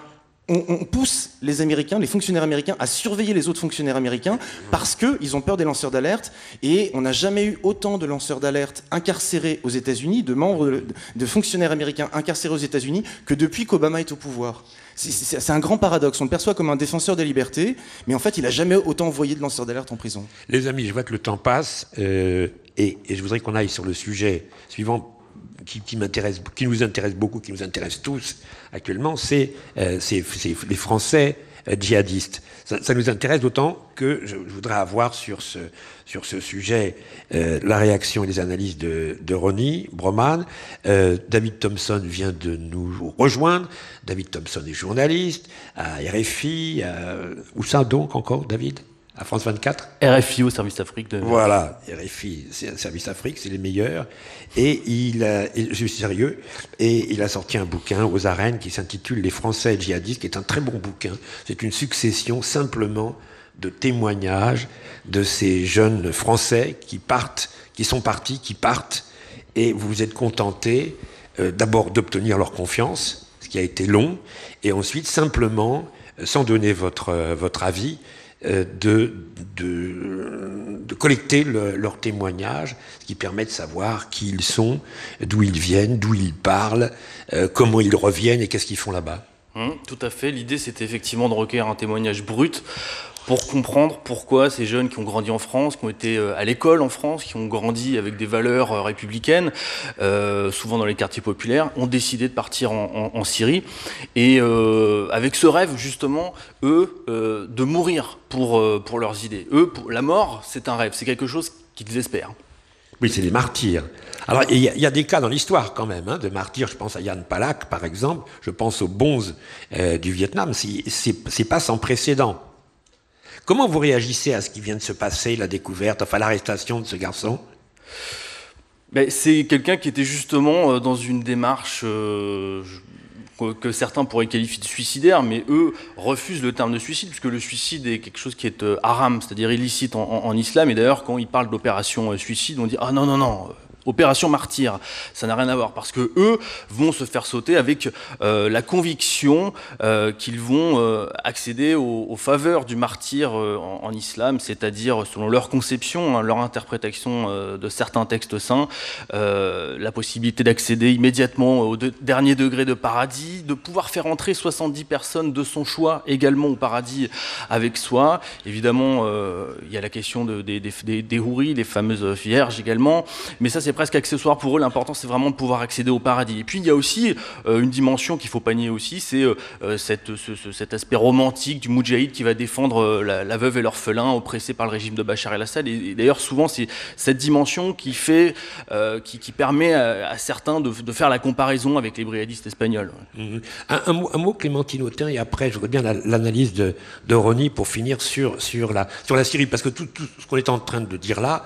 on pousse les Américains, les fonctionnaires américains, à surveiller les autres fonctionnaires américains parce qu'ils ont peur des lanceurs d'alerte. Et on n'a jamais eu autant de lanceurs d'alerte incarcérés aux États-Unis, de membres de fonctionnaires américains incarcérés aux États-Unis, que depuis qu'Obama est au pouvoir. C'est un grand paradoxe. On le perçoit comme un défenseur des libertés, mais en fait, il n'a jamais autant envoyé de lanceurs d'alerte en prison. Les amis, je vois que le temps passe, et je voudrais qu'on aille sur le sujet suivant qui nous intéresse beaucoup, qui nous intéresse tous actuellement, c'est les Français djihadistes. Ça nous intéresse d'autant que je voudrais avoir sur ce sujet la réaction et les analyses de Ronnie Broman. David Thompson vient de nous rejoindre. David Thompson est journaliste à RFI. Où ça donc encore, David ? À France 24 ? RFI au service Afrique. Voilà, RFI, c'est un service Afrique, c'est les meilleurs. Et je suis sérieux, et il a sorti un bouquin aux arènes qui s'intitule Les Français djihadistes, qui est un très bon bouquin. C'est une succession simplement de témoignages de ces jeunes Français qui partent, et vous vous êtes contentés d'abord d'obtenir leur confiance, ce qui a été long, et ensuite simplement, sans donner votre avis, de collecter leurs témoignages, ce qui permet de savoir qui ils sont, d'où ils viennent, d'où ils parlent, comment ils reviennent et qu'est-ce qu'ils font là-bas. Tout à fait. L'idée, c'était effectivement de recueillir un témoignage brut pour comprendre pourquoi ces jeunes qui ont grandi en France, qui ont été à l'école en France, qui ont grandi avec des valeurs républicaines, souvent dans les quartiers populaires, ont décidé de partir en Syrie. Et avec ce rêve, justement, eux, de mourir pour leurs idées. Eux, la mort, c'est un rêve, c'est quelque chose qu'ils espèrent. Oui, c'est des martyrs. Alors, il y a des cas dans l'histoire, quand même, de martyrs. Je pense à Jan Palach, par exemple. Je pense aux Bonzes du Vietnam. C'est pas sans précédent. Comment vous réagissez à ce qui vient de se passer, la découverte, enfin l'arrestation de ce garçon ? C'est quelqu'un qui était justement dans une démarche que certains pourraient qualifier de suicidaire, mais eux refusent le terme de suicide, puisque le suicide est quelque chose qui est haram, c'est-à-dire illicite en islam. Et d'ailleurs, quand ils parlent d'opération suicide, on dit « Ah non, non, non !» Opération martyr, ça n'a rien à voir, parce que eux vont se faire sauter avec la conviction qu'ils vont accéder aux faveurs du martyr en islam, c'est-à-dire selon leur conception, leur interprétation de certains textes saints, la possibilité d'accéder immédiatement au dernier degré de paradis, de pouvoir faire entrer 70 personnes de son choix également au paradis avec soi. Évidemment, il y a la question des houris, les fameuses vierges également, mais ça c'est presque accessoire pour eux. L'important, c'est vraiment de pouvoir accéder au paradis. Et puis, il y a aussi une dimension qu'il ne faut pas nier aussi, c'est cet aspect romantique du moudjahid qui va défendre la veuve et l'orphelin oppressés par le régime de Bachar el-Assad. Et d'ailleurs, souvent, c'est cette dimension qui permet à certains de faire la comparaison avec les brigadistes espagnols. Un mot, Clémentine Autain, et après, je voudrais bien l'analyse de Ronnie pour finir sur la Syrie, parce que tout ce qu'on est en train de dire là,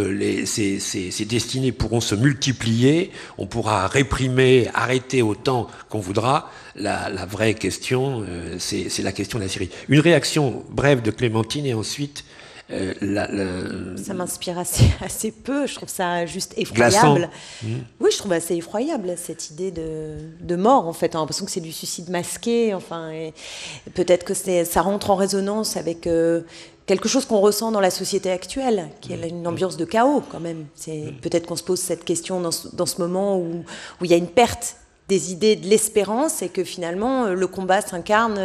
ces destinées pourront se multiplier, on pourra réprimer, arrêter autant qu'on voudra. La vraie question, c'est la question de la Syrie. Une réaction brève de Clémentine et ensuite... Ça m'inspire assez peu, je trouve ça juste effroyable. Oui, je trouve assez effroyable cette idée de mort, en fait. On a l'impression que c'est du suicide masqué, enfin, et peut-être que ça rentre en résonance avec quelque chose qu'on ressent dans la société actuelle, qui est une ambiance de chaos quand même. Peut-être qu'on se pose cette question dans ce moment où il y a une perte des idées, de l'espérance, et que finalement le combat s'incarne...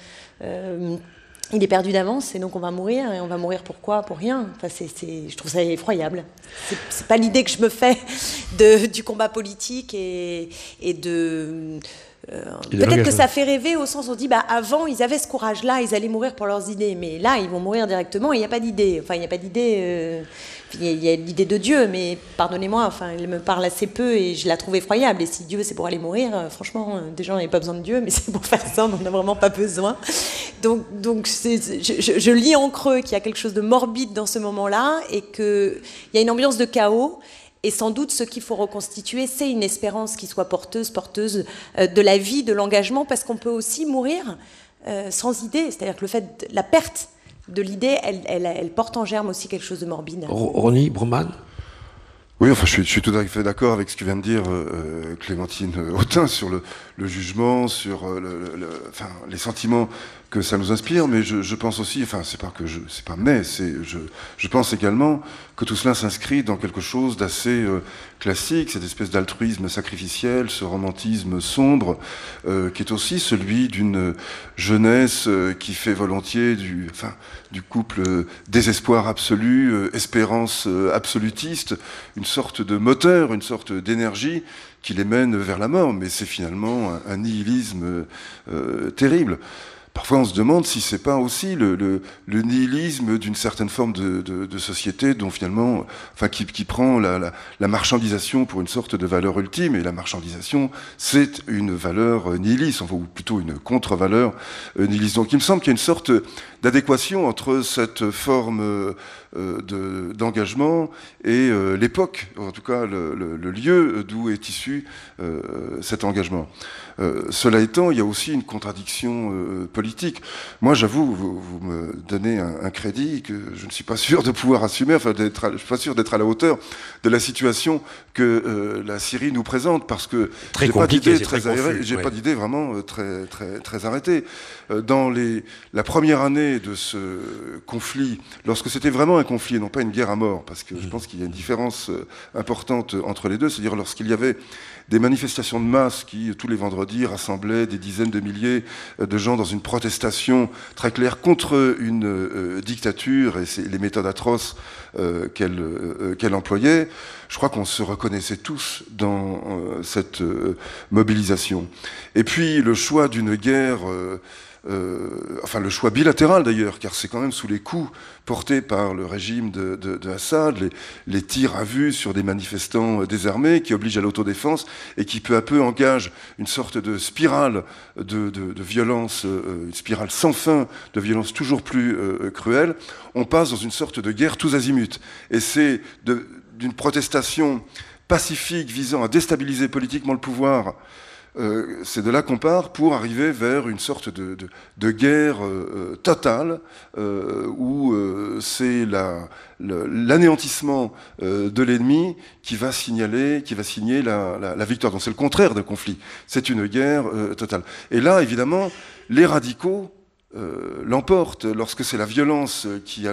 il est perdu d'avance et donc on va mourir. Et on va mourir pourquoi ? Pour rien. Enfin, je trouve ça effroyable. C'est pas l'idée que je me fais du combat politique et de... peut-être que ça fait rêver au sens où on dit avant ils avaient ce courage-là, ils allaient mourir pour leurs idées, mais là ils vont mourir directement et il n'y a pas d'idée. Enfin, il n'y a pas d'idée. Il y a l'idée de Dieu, mais pardonnez-moi, enfin, il me parle assez peu et je la trouve effroyable. Et si Dieu c'est pour aller mourir, franchement, déjà on n'avait pas besoin de Dieu, mais c'est pour faire ça, on n'en a vraiment pas besoin. Donc je lis en creux qu'il y a quelque chose de morbide dans ce moment-là et qu'il y a une ambiance de chaos. Et sans doute, ce qu'il faut reconstituer, c'est une espérance qui soit porteuse de la vie, de l'engagement, parce qu'on peut aussi mourir sans idée. C'est-à-dire que la perte de l'idée, elle porte en germe aussi quelque chose de morbide. Ronnie Broman ? Oui, enfin, je suis tout à fait d'accord avec ce que vient de dire Clémentine Autain sur le jugement, sur les sentiments que ça nous inspire, mais je pense aussi, enfin, je pense également que tout cela s'inscrit dans quelque chose d'assez classique, cette espèce d'altruisme sacrificiel, ce romantisme sombre, qui est aussi celui d'une jeunesse qui fait volontiers du couple désespoir absolu, espérance absolutiste, une sorte de moteur, une sorte d'énergie qui les mène vers la mort, mais c'est finalement un nihilisme terrible. Parfois, on se demande si c'est pas aussi le nihilisme d'une certaine forme de société dont finalement, enfin, qui prend la marchandisation pour une sorte de valeur ultime, et la marchandisation, c'est une valeur nihiliste, enfin, ou plutôt une contre-valeur nihiliste. Donc, il me semble qu'il y a une sorte d'adéquation entre cette forme d'engagement et l'époque, en tout cas le lieu d'où est issu cet engagement. Cela étant, il y a aussi une contradiction politique. Moi, j'avoue, vous me donnez un crédit que je ne suis pas sûr de pouvoir assumer, enfin, je ne suis pas sûr d'être à la hauteur de la situation que la Syrie nous présente, parce que j'ai pas d'idée très aérée, j'ai pas d'idée vraiment très arrêtée. Dans la première année de ce conflit, lorsque c'était vraiment un conflit et non pas une guerre à mort, parce que je pense qu'il y a une différence importante entre les deux, c'est-à-dire lorsqu'il y avait des manifestations de masse qui, tous les vendredis, rassemblaient des dizaines de milliers de gens dans une protestation très claire contre une dictature et les méthodes atroces qu'elle employait. Je crois qu'on se reconnaissait tous dans cette mobilisation. Et puis le choix d'une guerre... enfin le choix bilatéral d'ailleurs, car c'est quand même sous les coups portés par le régime de Assad, les tirs à vue sur des manifestants désarmés qui obligent à l'autodéfense et qui peu à peu engagent une sorte de spirale de violence, une spirale sans fin de violence toujours plus cruelle. On passe dans une sorte de guerre tous azimuts. Et c'est d'une protestation pacifique visant à déstabiliser politiquement le pouvoir. C'est de là qu'on part pour arriver vers une sorte de guerre totale où c'est l'anéantissement de l'ennemi qui va signer la victoire. Donc c'est le contraire d'un conflit. C'est une guerre totale. Et là, évidemment, les radicaux l'emporte. Lorsque c'est la violence qui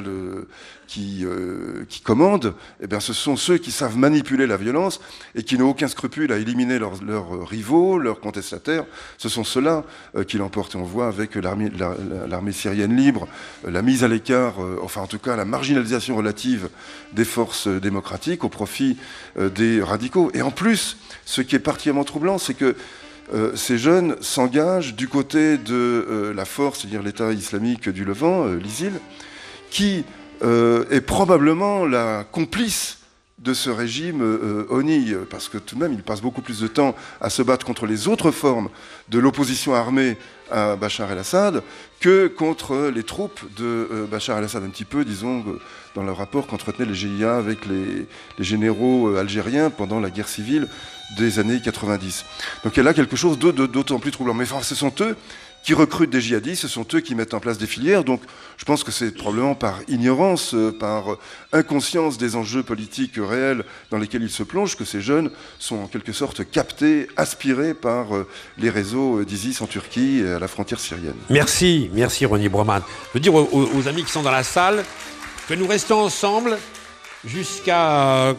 commande, eh bien, ce sont ceux qui savent manipuler la violence et qui n'ont aucun scrupule à éliminer leurs rivaux, leurs contestataires. Ce sont ceux-là qui l'emportent. Et on voit avec l'armée syrienne libre, la mise à l'écart, enfin en tout cas la marginalisation relative des forces démocratiques au profit des radicaux. Et en plus, ce qui est particulièrement troublant, c'est que ces jeunes s'engagent du côté de la force, c'est-à-dire l'État islamique du Levant, l'ISIL, qui est probablement la complice de ce régime ONI, parce que tout de même, il passe beaucoup plus de temps à se battre contre les autres formes de l'opposition armée à Bachar el-Assad que contre les troupes de Bachar el-Assad, un petit peu, disons, dans le rapport qu'entretenaient les GIA avec les généraux algériens pendant la guerre civile des années 90. Donc il y a là quelque chose d'autant plus troublant. Mais enfin, ce sont eux qui recrutent des djihadistes, ce sont eux qui mettent en place des filières. Donc je pense que c'est probablement par ignorance, par inconscience des enjeux politiques réels dans lesquels ils se plongent, que ces jeunes sont en quelque sorte captés, aspirés par les réseaux d'ISIS en Turquie et à la frontière syrienne. Merci Ronnie Broman. Je veux dire aux amis qui sont dans la salle que nous restons ensemble jusqu'à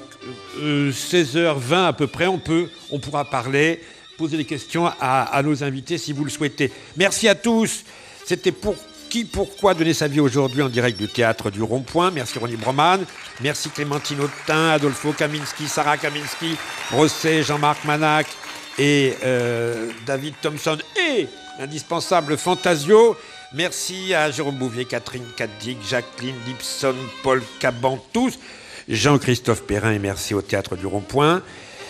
16h20 à peu près. On pourra parler, poser des questions à nos invités si vous le souhaitez. Merci à tous. C'était pourquoi donner sa vie aujourd'hui en direct du Théâtre du Rond-Point. Merci Ronnie Broman. Merci Clémentine Autain, Adolfo Kaminski, Sarah Kaminski, Rosset, Jean-Marc Manac et David Thompson et l'indispensable Fantasio. Merci à Jérôme Bouvier, Catherine Caddic, Jacqueline Lipson, Paul Caban, tous. Jean-Christophe Perrin et merci au Théâtre du Rond-Point.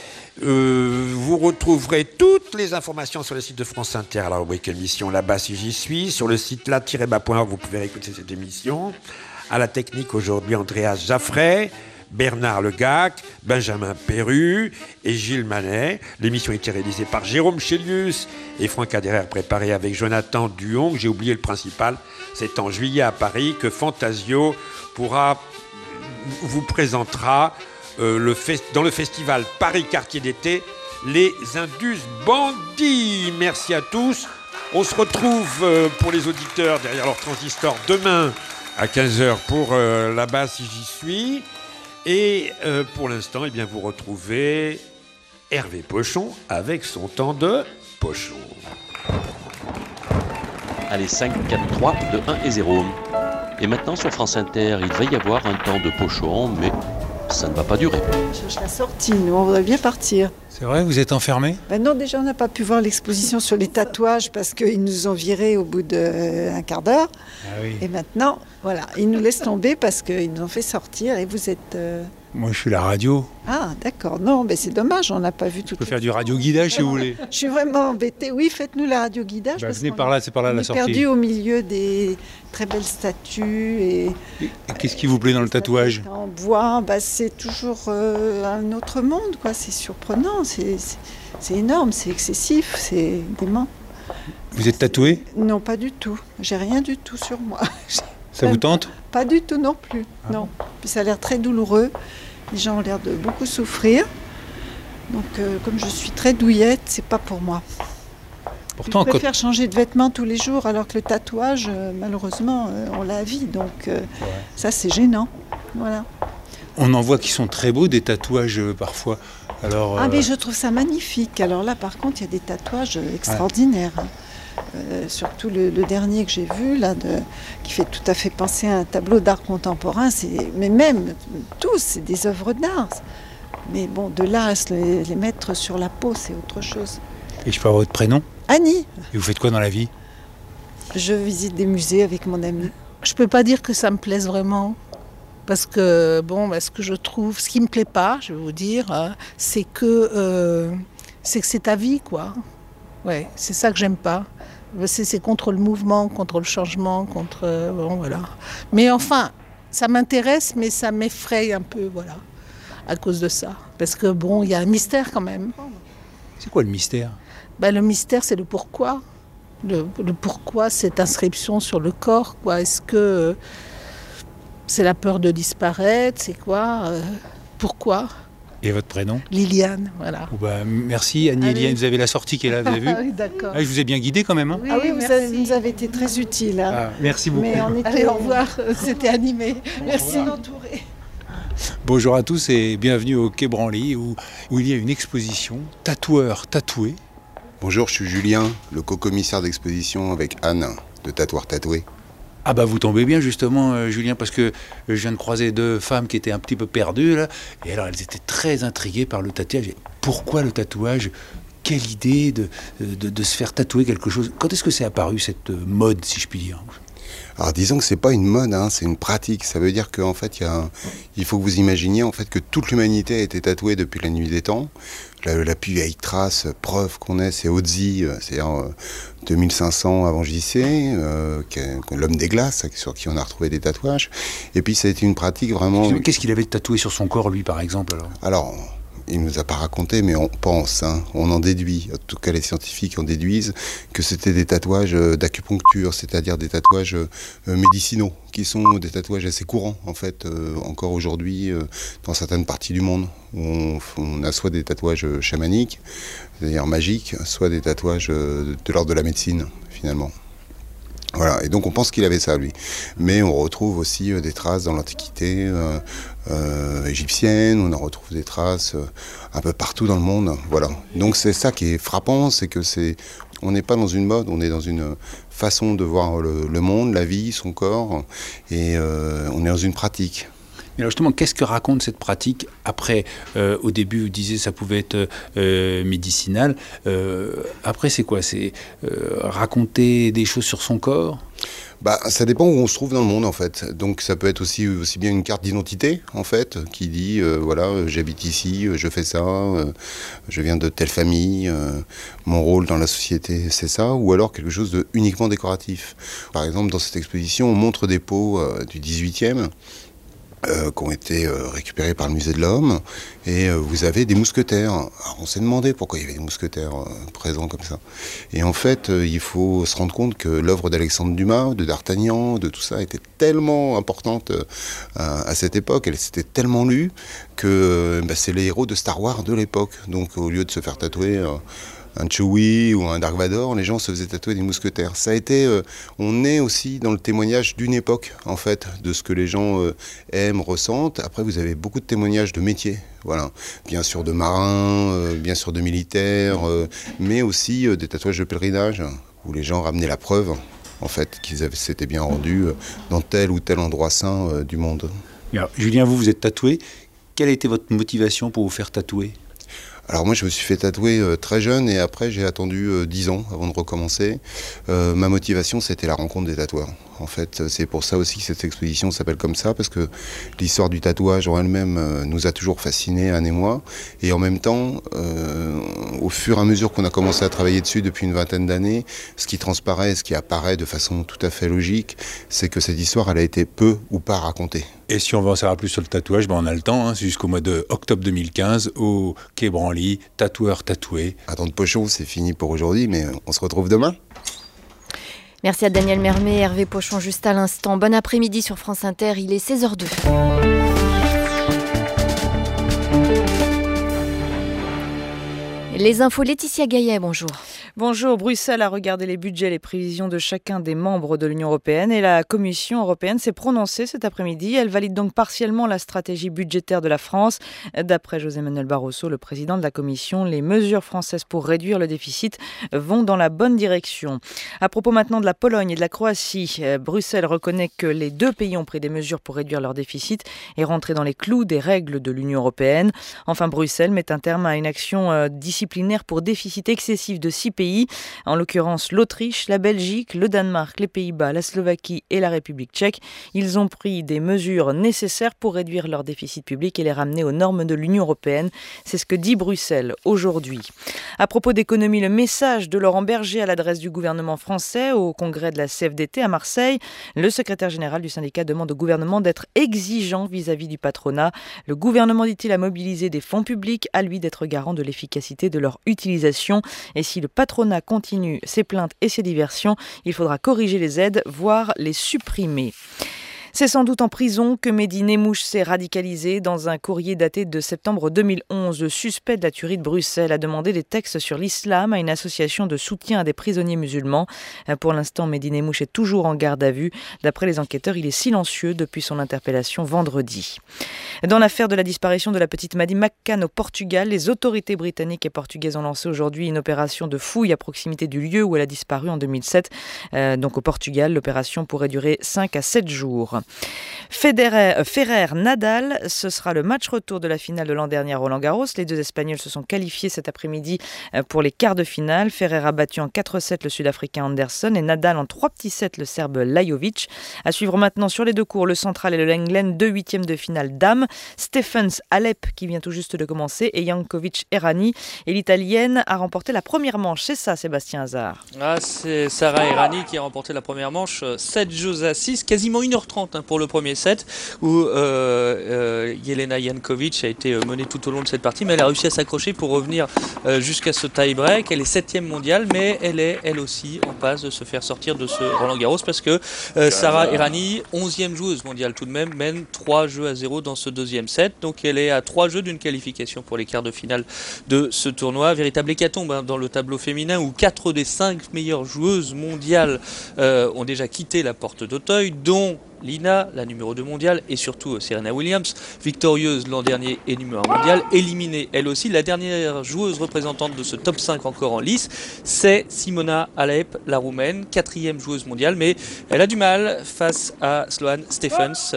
Vous retrouverez toutes les informations sur le site de France Inter à la rubrique émission Là-bas si j'y suis. Sur le site là-bas.org, vous pouvez écouter cette émission. À la technique aujourd'hui, Andreas Jaffray, Bernard Legac, Benjamin Perru et Gilles Manet. L'émission a été réalisée par Jérôme Chélius et Franck Aderer, préparée avec Jonathan Duhong. J'ai oublié le principal. C'est en juillet à Paris que Fantasio vous présentera dans le festival Paris Quartier d'été les Indus Bandits. Merci à tous. On se retrouve pour les auditeurs derrière leur transistor demain à 15h pour Là-bas si j'y suis. Et pour l'instant, eh bien, vous retrouvez Hervé Pochon avec son temps de Pochon. Allez, 5, 4, 3, 2, 1 et 0. Et maintenant, sur France Inter, il va y avoir un temps de Pochon, mais ça ne va pas durer. On cherche la sortie, nous, on voudrait bien partir. C'est vrai, vous êtes enfermés ? Non, déjà, on n'a pas pu voir l'exposition sur les tatouages parce qu'ils nous ont virés au bout d'un quart d'heure. Ah oui. Et maintenant, voilà, ils nous laissent tomber parce qu'ils nous ont fait sortir et vous êtes Moi, je suis la radio. Ah, d'accord. Non, mais c'est dommage, on n'a pas vu tout. Je peux faire du radio-guidage si vous voulez. Je suis vraiment embêtée. Oui, faites-nous la radio-guidage. Bah, venez par là, c'est par là la sortie. On est perdu au milieu des très belles statues. Et qu'est-ce qui vous plaît dans le tatouage ? En bois, c'est toujours un autre monde, quoi. C'est surprenant, c'est énorme, c'est excessif, c'est dément. Vous êtes tatoué ? Non, pas du tout. J'ai rien du tout sur moi. Ça vous tente ? Pas du tout non plus, non. Puis ça a l'air très douloureux. Les gens ont l'air de beaucoup souffrir. Donc, comme je suis très douillette, c'est pas pour moi. Pourtant, je préfère changer de vêtements tous les jours, alors que le tatouage, malheureusement, on l'a à vie. Donc, ça, c'est gênant. Voilà. On en voit qui sont très beaux, des tatouages parfois. Alors, mais je trouve ça magnifique. Alors là, par contre, il y a des tatouages extraordinaires. Surtout le dernier que j'ai vu, là, qui fait tout à fait penser à un tableau d'art contemporain. Mais même, tous, c'est des œuvres d'art. Mais bon, de là à les mettre sur la peau, c'est autre chose. Et je peux avoir votre prénom ? Annie. Et vous faites quoi dans la vie ? Je visite des musées avec mon ami. Je peux pas dire que ça me plaise vraiment. Parce que, ce que je trouve, ce qui me plaît pas, je vais vous dire, c'est que c'est ta vie, quoi. Ouais, c'est ça que j'aime pas. C'est contre le mouvement, contre le changement, voilà. Mais enfin, ça m'intéresse, mais ça m'effraie un peu, voilà, à cause de ça. Parce que il y a un mystère quand même. C'est quoi le mystère ? Le mystère, c'est le pourquoi. Le pourquoi cette inscription sur le corps, quoi. Est-ce que c'est la peur de disparaître ? C'est quoi Pourquoi ? Et votre prénom ? Liliane, voilà. Merci Annie. Liliane, vous avez la sortie qui est là, vous avez vu ? Oui, d'accord. Je vous ai bien guidé quand même. Hein. Oui, vous nous avez été très utile. Hein. Merci beaucoup. Mais allez, au revoir, c'était animé. Merci. Bonjour à tous et bienvenue au Quai Branly où il y a une exposition Tatoueurs tatoués. Bonjour, je suis Julien, le co-commissaire d'exposition avec Anne de Tatoueurs tatoués. Ah vous tombez bien justement Julien, parce que je viens de croiser 2 femmes qui étaient un petit peu perdues là, et alors elles étaient très intriguées par le tatouage. Pourquoi le tatouage ? Quelle idée de se faire tatouer quelque chose ? Quand est-ce que c'est apparu cette mode, si je puis dire ? Alors disons que c'est pas une mode, c'est une pratique. Ça veut dire qu'en fait, il faut que vous imaginiez en fait que toute l'humanité a été tatouée depuis la nuit des temps. La plus vieille trace, preuve qu'on est, c'est Otzi, c'est-à-dire 2500 avant JC, l'homme des glaces, sur qui on a retrouvé des tatouages. Et puis ça a été une pratique vraiment... Qu'est-ce qu'il avait tatoué sur son corps, lui, par exemple, alors il ne nous a pas raconté, mais on pense, on en déduit, en tout cas les scientifiques en déduisent, que c'était des tatouages d'acupuncture, c'est-à-dire des tatouages médicinaux, qui sont des tatouages assez courants, en fait, encore aujourd'hui, dans certaines parties du monde, où on a soit des tatouages chamaniques, c'est-à-dire magiques, soit des tatouages de l'ordre de la médecine, finalement. Voilà, et donc on pense qu'il avait ça, lui. Mais on retrouve aussi des traces dans l'Antiquité égyptienne, on en retrouve des traces un peu partout dans le monde. Voilà. Donc c'est ça qui est frappant, c'est que on n'est pas dans une mode, on est dans une façon de voir le monde, la vie, son corps, et on est dans une pratique. Mais alors justement, qu'est-ce que raconte cette pratique après au début, vous disiez que ça pouvait être médicinal. Après, c'est quoi ? C'est raconter des choses sur son corps ? Ça dépend où on se trouve dans le monde, en fait. Donc ça peut être aussi bien une carte d'identité, en fait, qui dit, voilà, j'habite ici, je fais ça, je viens de telle famille, mon rôle dans la société, c'est ça, ou alors quelque chose de uniquement décoratif. Par exemple, dans cette exposition, on montre des peaux du 18e, qui ont été récupérés par le musée de l'Homme, et vous avez des mousquetaires. Alors on s'est demandé pourquoi il y avait des mousquetaires présents comme ça. Et en fait, il faut se rendre compte que l'œuvre d'Alexandre Dumas, de D'Artagnan, de tout ça, était tellement importante à cette époque, elle s'était tellement lue, que c'est les héros de Star Wars de l'époque. Donc au lieu de se faire tatouer un Chewie ou un Dark Vador, les gens se faisaient tatouer des mousquetaires. Ça a été, on est aussi dans le témoignage d'une époque, en fait, de ce que les gens aiment, ressentent. Après, vous avez beaucoup de témoignages de métiers, voilà. Bien sûr de marins, bien sûr de militaires, mais aussi des tatouages de pèlerinage, où les gens ramenaient la preuve, en fait, qu'ils s'étaient bien rendus dans tel ou tel endroit saint du monde. Alors, Julien, vous êtes tatoué. Quelle a été votre motivation pour vous faire tatouer ? Alors moi je me suis fait tatouer très jeune et après j'ai attendu 10 ans avant de recommencer. Ma motivation c'était la rencontre des tatoueurs. En fait, c'est pour ça aussi que cette exposition s'appelle comme ça, parce que l'histoire du tatouage en elle-même nous a toujours fascinés, Anne et moi. Et en même temps, au fur et à mesure qu'on a commencé à travailler dessus depuis une vingtaine d'années, ce qui transparaît, ce qui apparaît de façon tout à fait logique, c'est que cette histoire, elle a été peu ou pas racontée. Et si on veut en savoir plus sur le tatouage, on a le temps, hein, c'est jusqu'au mois de octobre 2015 au Quai Branly, tatoueur tatoué. Attends de pochon, c'est fini pour aujourd'hui, mais on se retrouve demain. Merci à Daniel Mermet et Hervé Pochon juste à l'instant. Bon après-midi sur France Inter, il est 16h02. Les infos, Laetitia Gaillet, bonjour. Bonjour, Bruxelles a regardé les budgets, les prévisions de chacun des membres de l'Union européenne et la Commission européenne s'est prononcée cet après-midi. Elle valide donc partiellement la stratégie budgétaire de la France. D'après José Manuel Barroso, le président de la Commission, les mesures françaises pour réduire le déficit vont dans la bonne direction. À propos maintenant de la Pologne et de la Croatie, Bruxelles reconnaît que les deux pays ont pris des mesures pour réduire leur déficit et rentrer dans les clous des règles de l'Union européenne. Enfin, Bruxelles met un terme à une action disciplinaire pour déficit excessif de 6 pays, en l'occurrence l'Autriche, la Belgique, le Danemark, les Pays-Bas, la Slovaquie et la République tchèque. Ils ont pris des mesures nécessaires pour réduire leur déficit public et les ramener aux normes de l'Union européenne. C'est ce que dit Bruxelles aujourd'hui. À propos d'économie, le message de Laurent Berger à l'adresse du gouvernement français au congrès de la CFDT à Marseille. Le secrétaire général du syndicat demande au gouvernement d'être exigeant vis-à-vis du patronat. Le gouvernement, dit-il, a mobilisé des fonds publics, à lui d'être garant de l'efficacité de leur utilisation. Et si le patronat continue ses plaintes et ses diversions, il faudra corriger les aides, voire les supprimer. C'est sans doute en prison que Mehdi Nemmouche s'est radicalisé. Dans un courrier daté de septembre 2011, le suspect de la tuerie de Bruxelles a demandé des textes sur l'islam à une association de soutien à des prisonniers musulmans. Pour l'instant, Mehdi Nemmouche est toujours en garde à vue. D'après les enquêteurs, il est silencieux depuis son interpellation vendredi. Dans l'affaire de la disparition de la petite Maddie McCann au Portugal, les autorités britanniques et portugaises ont lancé aujourd'hui une opération de fouille à proximité du lieu où elle a disparu en 2007. Donc au Portugal, l'opération pourrait durer 5 à 7 jours. Ferrer-Nadal, ce sera le match retour de la finale de l'an dernier à Roland-Garros. Les deux Espagnols se sont qualifiés cet après-midi pour les quarts de finale. Ferrer a battu en 4-7 le Sud-Africain Anderson et Nadal en 3 petits sets le Serbe Lajovic. À suivre maintenant sur les deux cours, le central et le Lenglen, 2 huitièmes de finale dames. Stephens Alep qui vient tout juste de commencer et Jankovic Errani. Et l'Italienne a remporté la première manche. C'est ça, Sébastien Hazard. C'est Sara Errani qui a remporté la première manche 7-6, quasiment 1h30 pour le premier set où Jelena Jankovic a été menée tout au long de cette partie, mais elle a réussi à s'accrocher pour revenir jusqu'à ce tie-break. Elle est 7e mondiale, mais elle est elle aussi en passe de se faire sortir de ce Roland-Garros parce que Sara Errani, 11e joueuse mondiale tout de même, mène 3-0 dans ce deuxième set. Donc elle est à 3 jeux d'une qualification pour les quarts de finale de ce tournoi. Véritable hécatombe dans le tableau féminin où 4 des 5 meilleures joueuses mondiales ont déjà quitté la porte d'Auteuil, dont Lina, la numéro 2 mondiale, et surtout Serena Williams, victorieuse l'an dernier et numéro 1 mondiale, éliminée elle aussi. La dernière joueuse représentante de ce top 5 encore en lice, c'est Simona Halep, la roumaine, 4e joueuse mondiale, mais elle a du mal face à Sloane Stephens,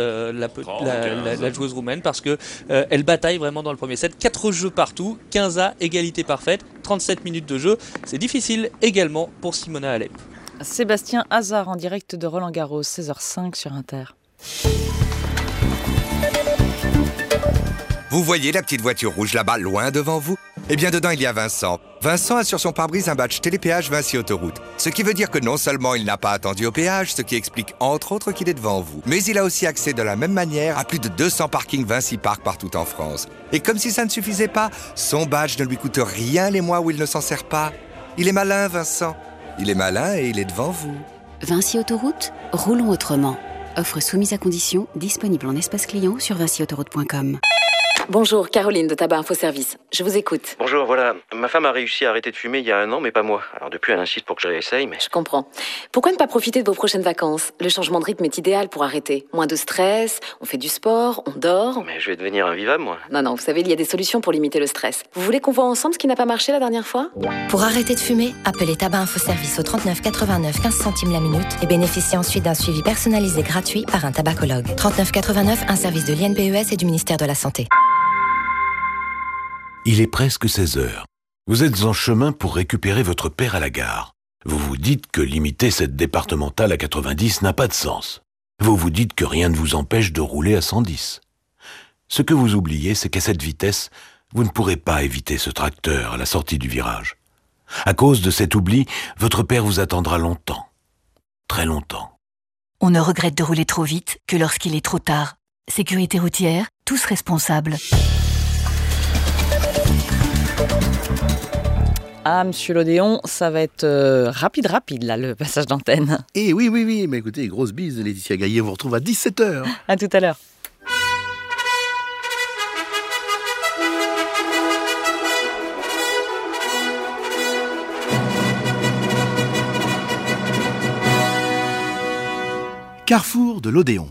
la joueuse roumaine, parce que elle bataille vraiment dans le premier set. 4 jeux partout, 15 égalité parfaite, 37 minutes de jeu. C'est difficile également pour Simona Halep. Sébastien Hazard en direct de Roland-Garros, 16h05 sur Inter. Vous voyez la petite voiture rouge là-bas, loin devant vous ? Eh bien, dedans, il y a Vincent. Vincent a sur son pare-brise un badge télépéage Vinci Autoroute. Ce qui veut dire que non seulement il n'a pas attendu au péage, ce qui explique entre autres qu'il est devant vous, mais il a aussi accès de la même manière à plus de 200 parkings Vinci Park partout en France. Et comme si ça ne suffisait pas, son badge ne lui coûte rien les mois où il ne s'en sert pas. Il est malin, Vincent. Il est malin et il est devant vous. Vinci Autoroute, roulons autrement. Offre soumise à conditions, disponible en espace client sur vinciautoroute.com. Bonjour, Caroline de Tabac Info Service. Je vous écoute. Bonjour, voilà. Ma femme a réussi à arrêter de fumer il y a 1 an, mais pas moi. Alors depuis, elle insiste pour que je réessaye, mais... Je comprends. Pourquoi ne pas profiter de vos prochaines vacances ? Le changement de rythme est idéal pour arrêter. Moins de stress, on fait du sport, on dort... Mais je vais devenir invivable, moi. Non, vous savez, il y a des solutions pour limiter le stress. Vous voulez qu'on voit ensemble ce qui n'a pas marché la dernière fois ? Pour arrêter de fumer, appelez Tabac Info Service au 39 89 15 centimes la minute et bénéficiez ensuite d'un suivi personnalisé gratuit par un tabacologue. 39 89, un service de l'INPES et du ministère de la Santé. Il est presque 16 heures. Vous êtes en chemin pour récupérer votre père à la gare. Vous vous dites que limiter cette départementale à 90 n'a pas de sens. Vous vous dites que rien ne vous empêche de rouler à 110. Ce que vous oubliez, c'est qu'à cette vitesse, vous ne pourrez pas éviter ce tracteur à la sortie du virage. À cause de cet oubli, votre père vous attendra longtemps. Très longtemps. On ne regrette de rouler trop vite que lorsqu'il est trop tard. Sécurité routière, tous responsables. Ah, monsieur l'Odéon, ça va être rapide, là, le passage d'antenne. Et oui, mais écoutez, grosse bise, Laetitia Gaillet, on vous retrouve à 17h. À tout à l'heure. Carrefour de l'Odéon.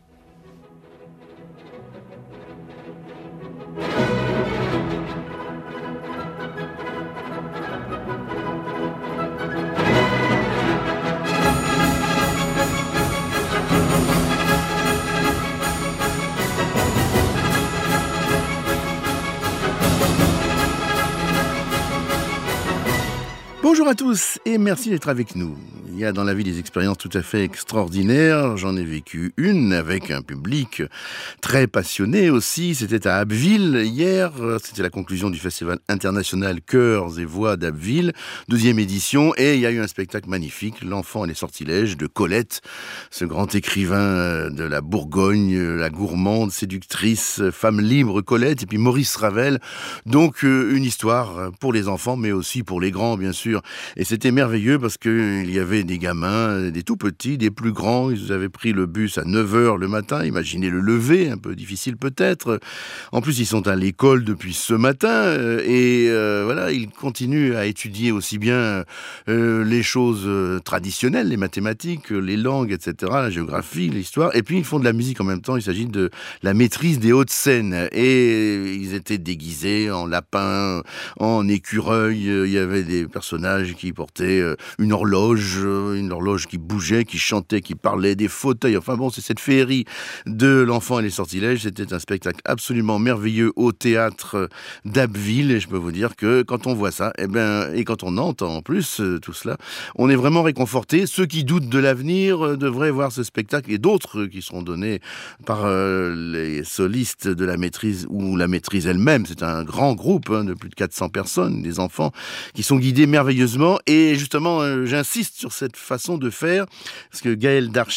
Bonjour à tous et merci d'être avec nous. Il y a dans la vie des expériences tout à fait extraordinaires. J'en ai vécu une avec un public très passionné aussi. C'était à Abbeville hier. C'était la conclusion du Festival international Chœurs et Voix d'Abbeville, 2e édition. Et il y a eu un spectacle magnifique, L'Enfant et les sortilèges de Colette, ce grand écrivain de la Bourgogne, la gourmande, séductrice, femme libre Colette, et puis Maurice Ravel. Donc une histoire pour les enfants, mais aussi pour les grands, bien sûr. Et c'était merveilleux parce qu'il y avait des gamins, des tout petits, des plus grands. Ils avaient pris le bus à 9h le matin. Imaginez le lever, un peu difficile peut-être. En plus, ils sont à l'école depuis ce matin. Et voilà, ils continuent à étudier aussi bien les choses traditionnelles, les mathématiques, les langues, etc., la géographie, l'histoire. Et puis, ils font de la musique en même temps. Il s'agit de la maîtrise des Hauts-de-Seine. Et ils étaient déguisés en lapins, en écureuils. Il y avait des personnages qui portaient une horloge qui bougeait, qui chantait, qui parlait, des fauteuils. Enfin bon, c'est cette féerie de L'Enfant et les sortilèges. C'était un spectacle absolument merveilleux au théâtre d'Abbeville. Et je peux vous dire que quand on voit ça, et quand on entend en plus tout cela, on est vraiment réconforté. Ceux qui doutent de l'avenir devraient voir ce spectacle et d'autres qui seront donnés par les solistes de la maîtrise ou la maîtrise elle-même. C'est un grand groupe de plus de 400 personnes, des enfants qui sont guidés merveilleusement. Et justement, j'insiste sur cette façon de faire, parce que Gaël Darcher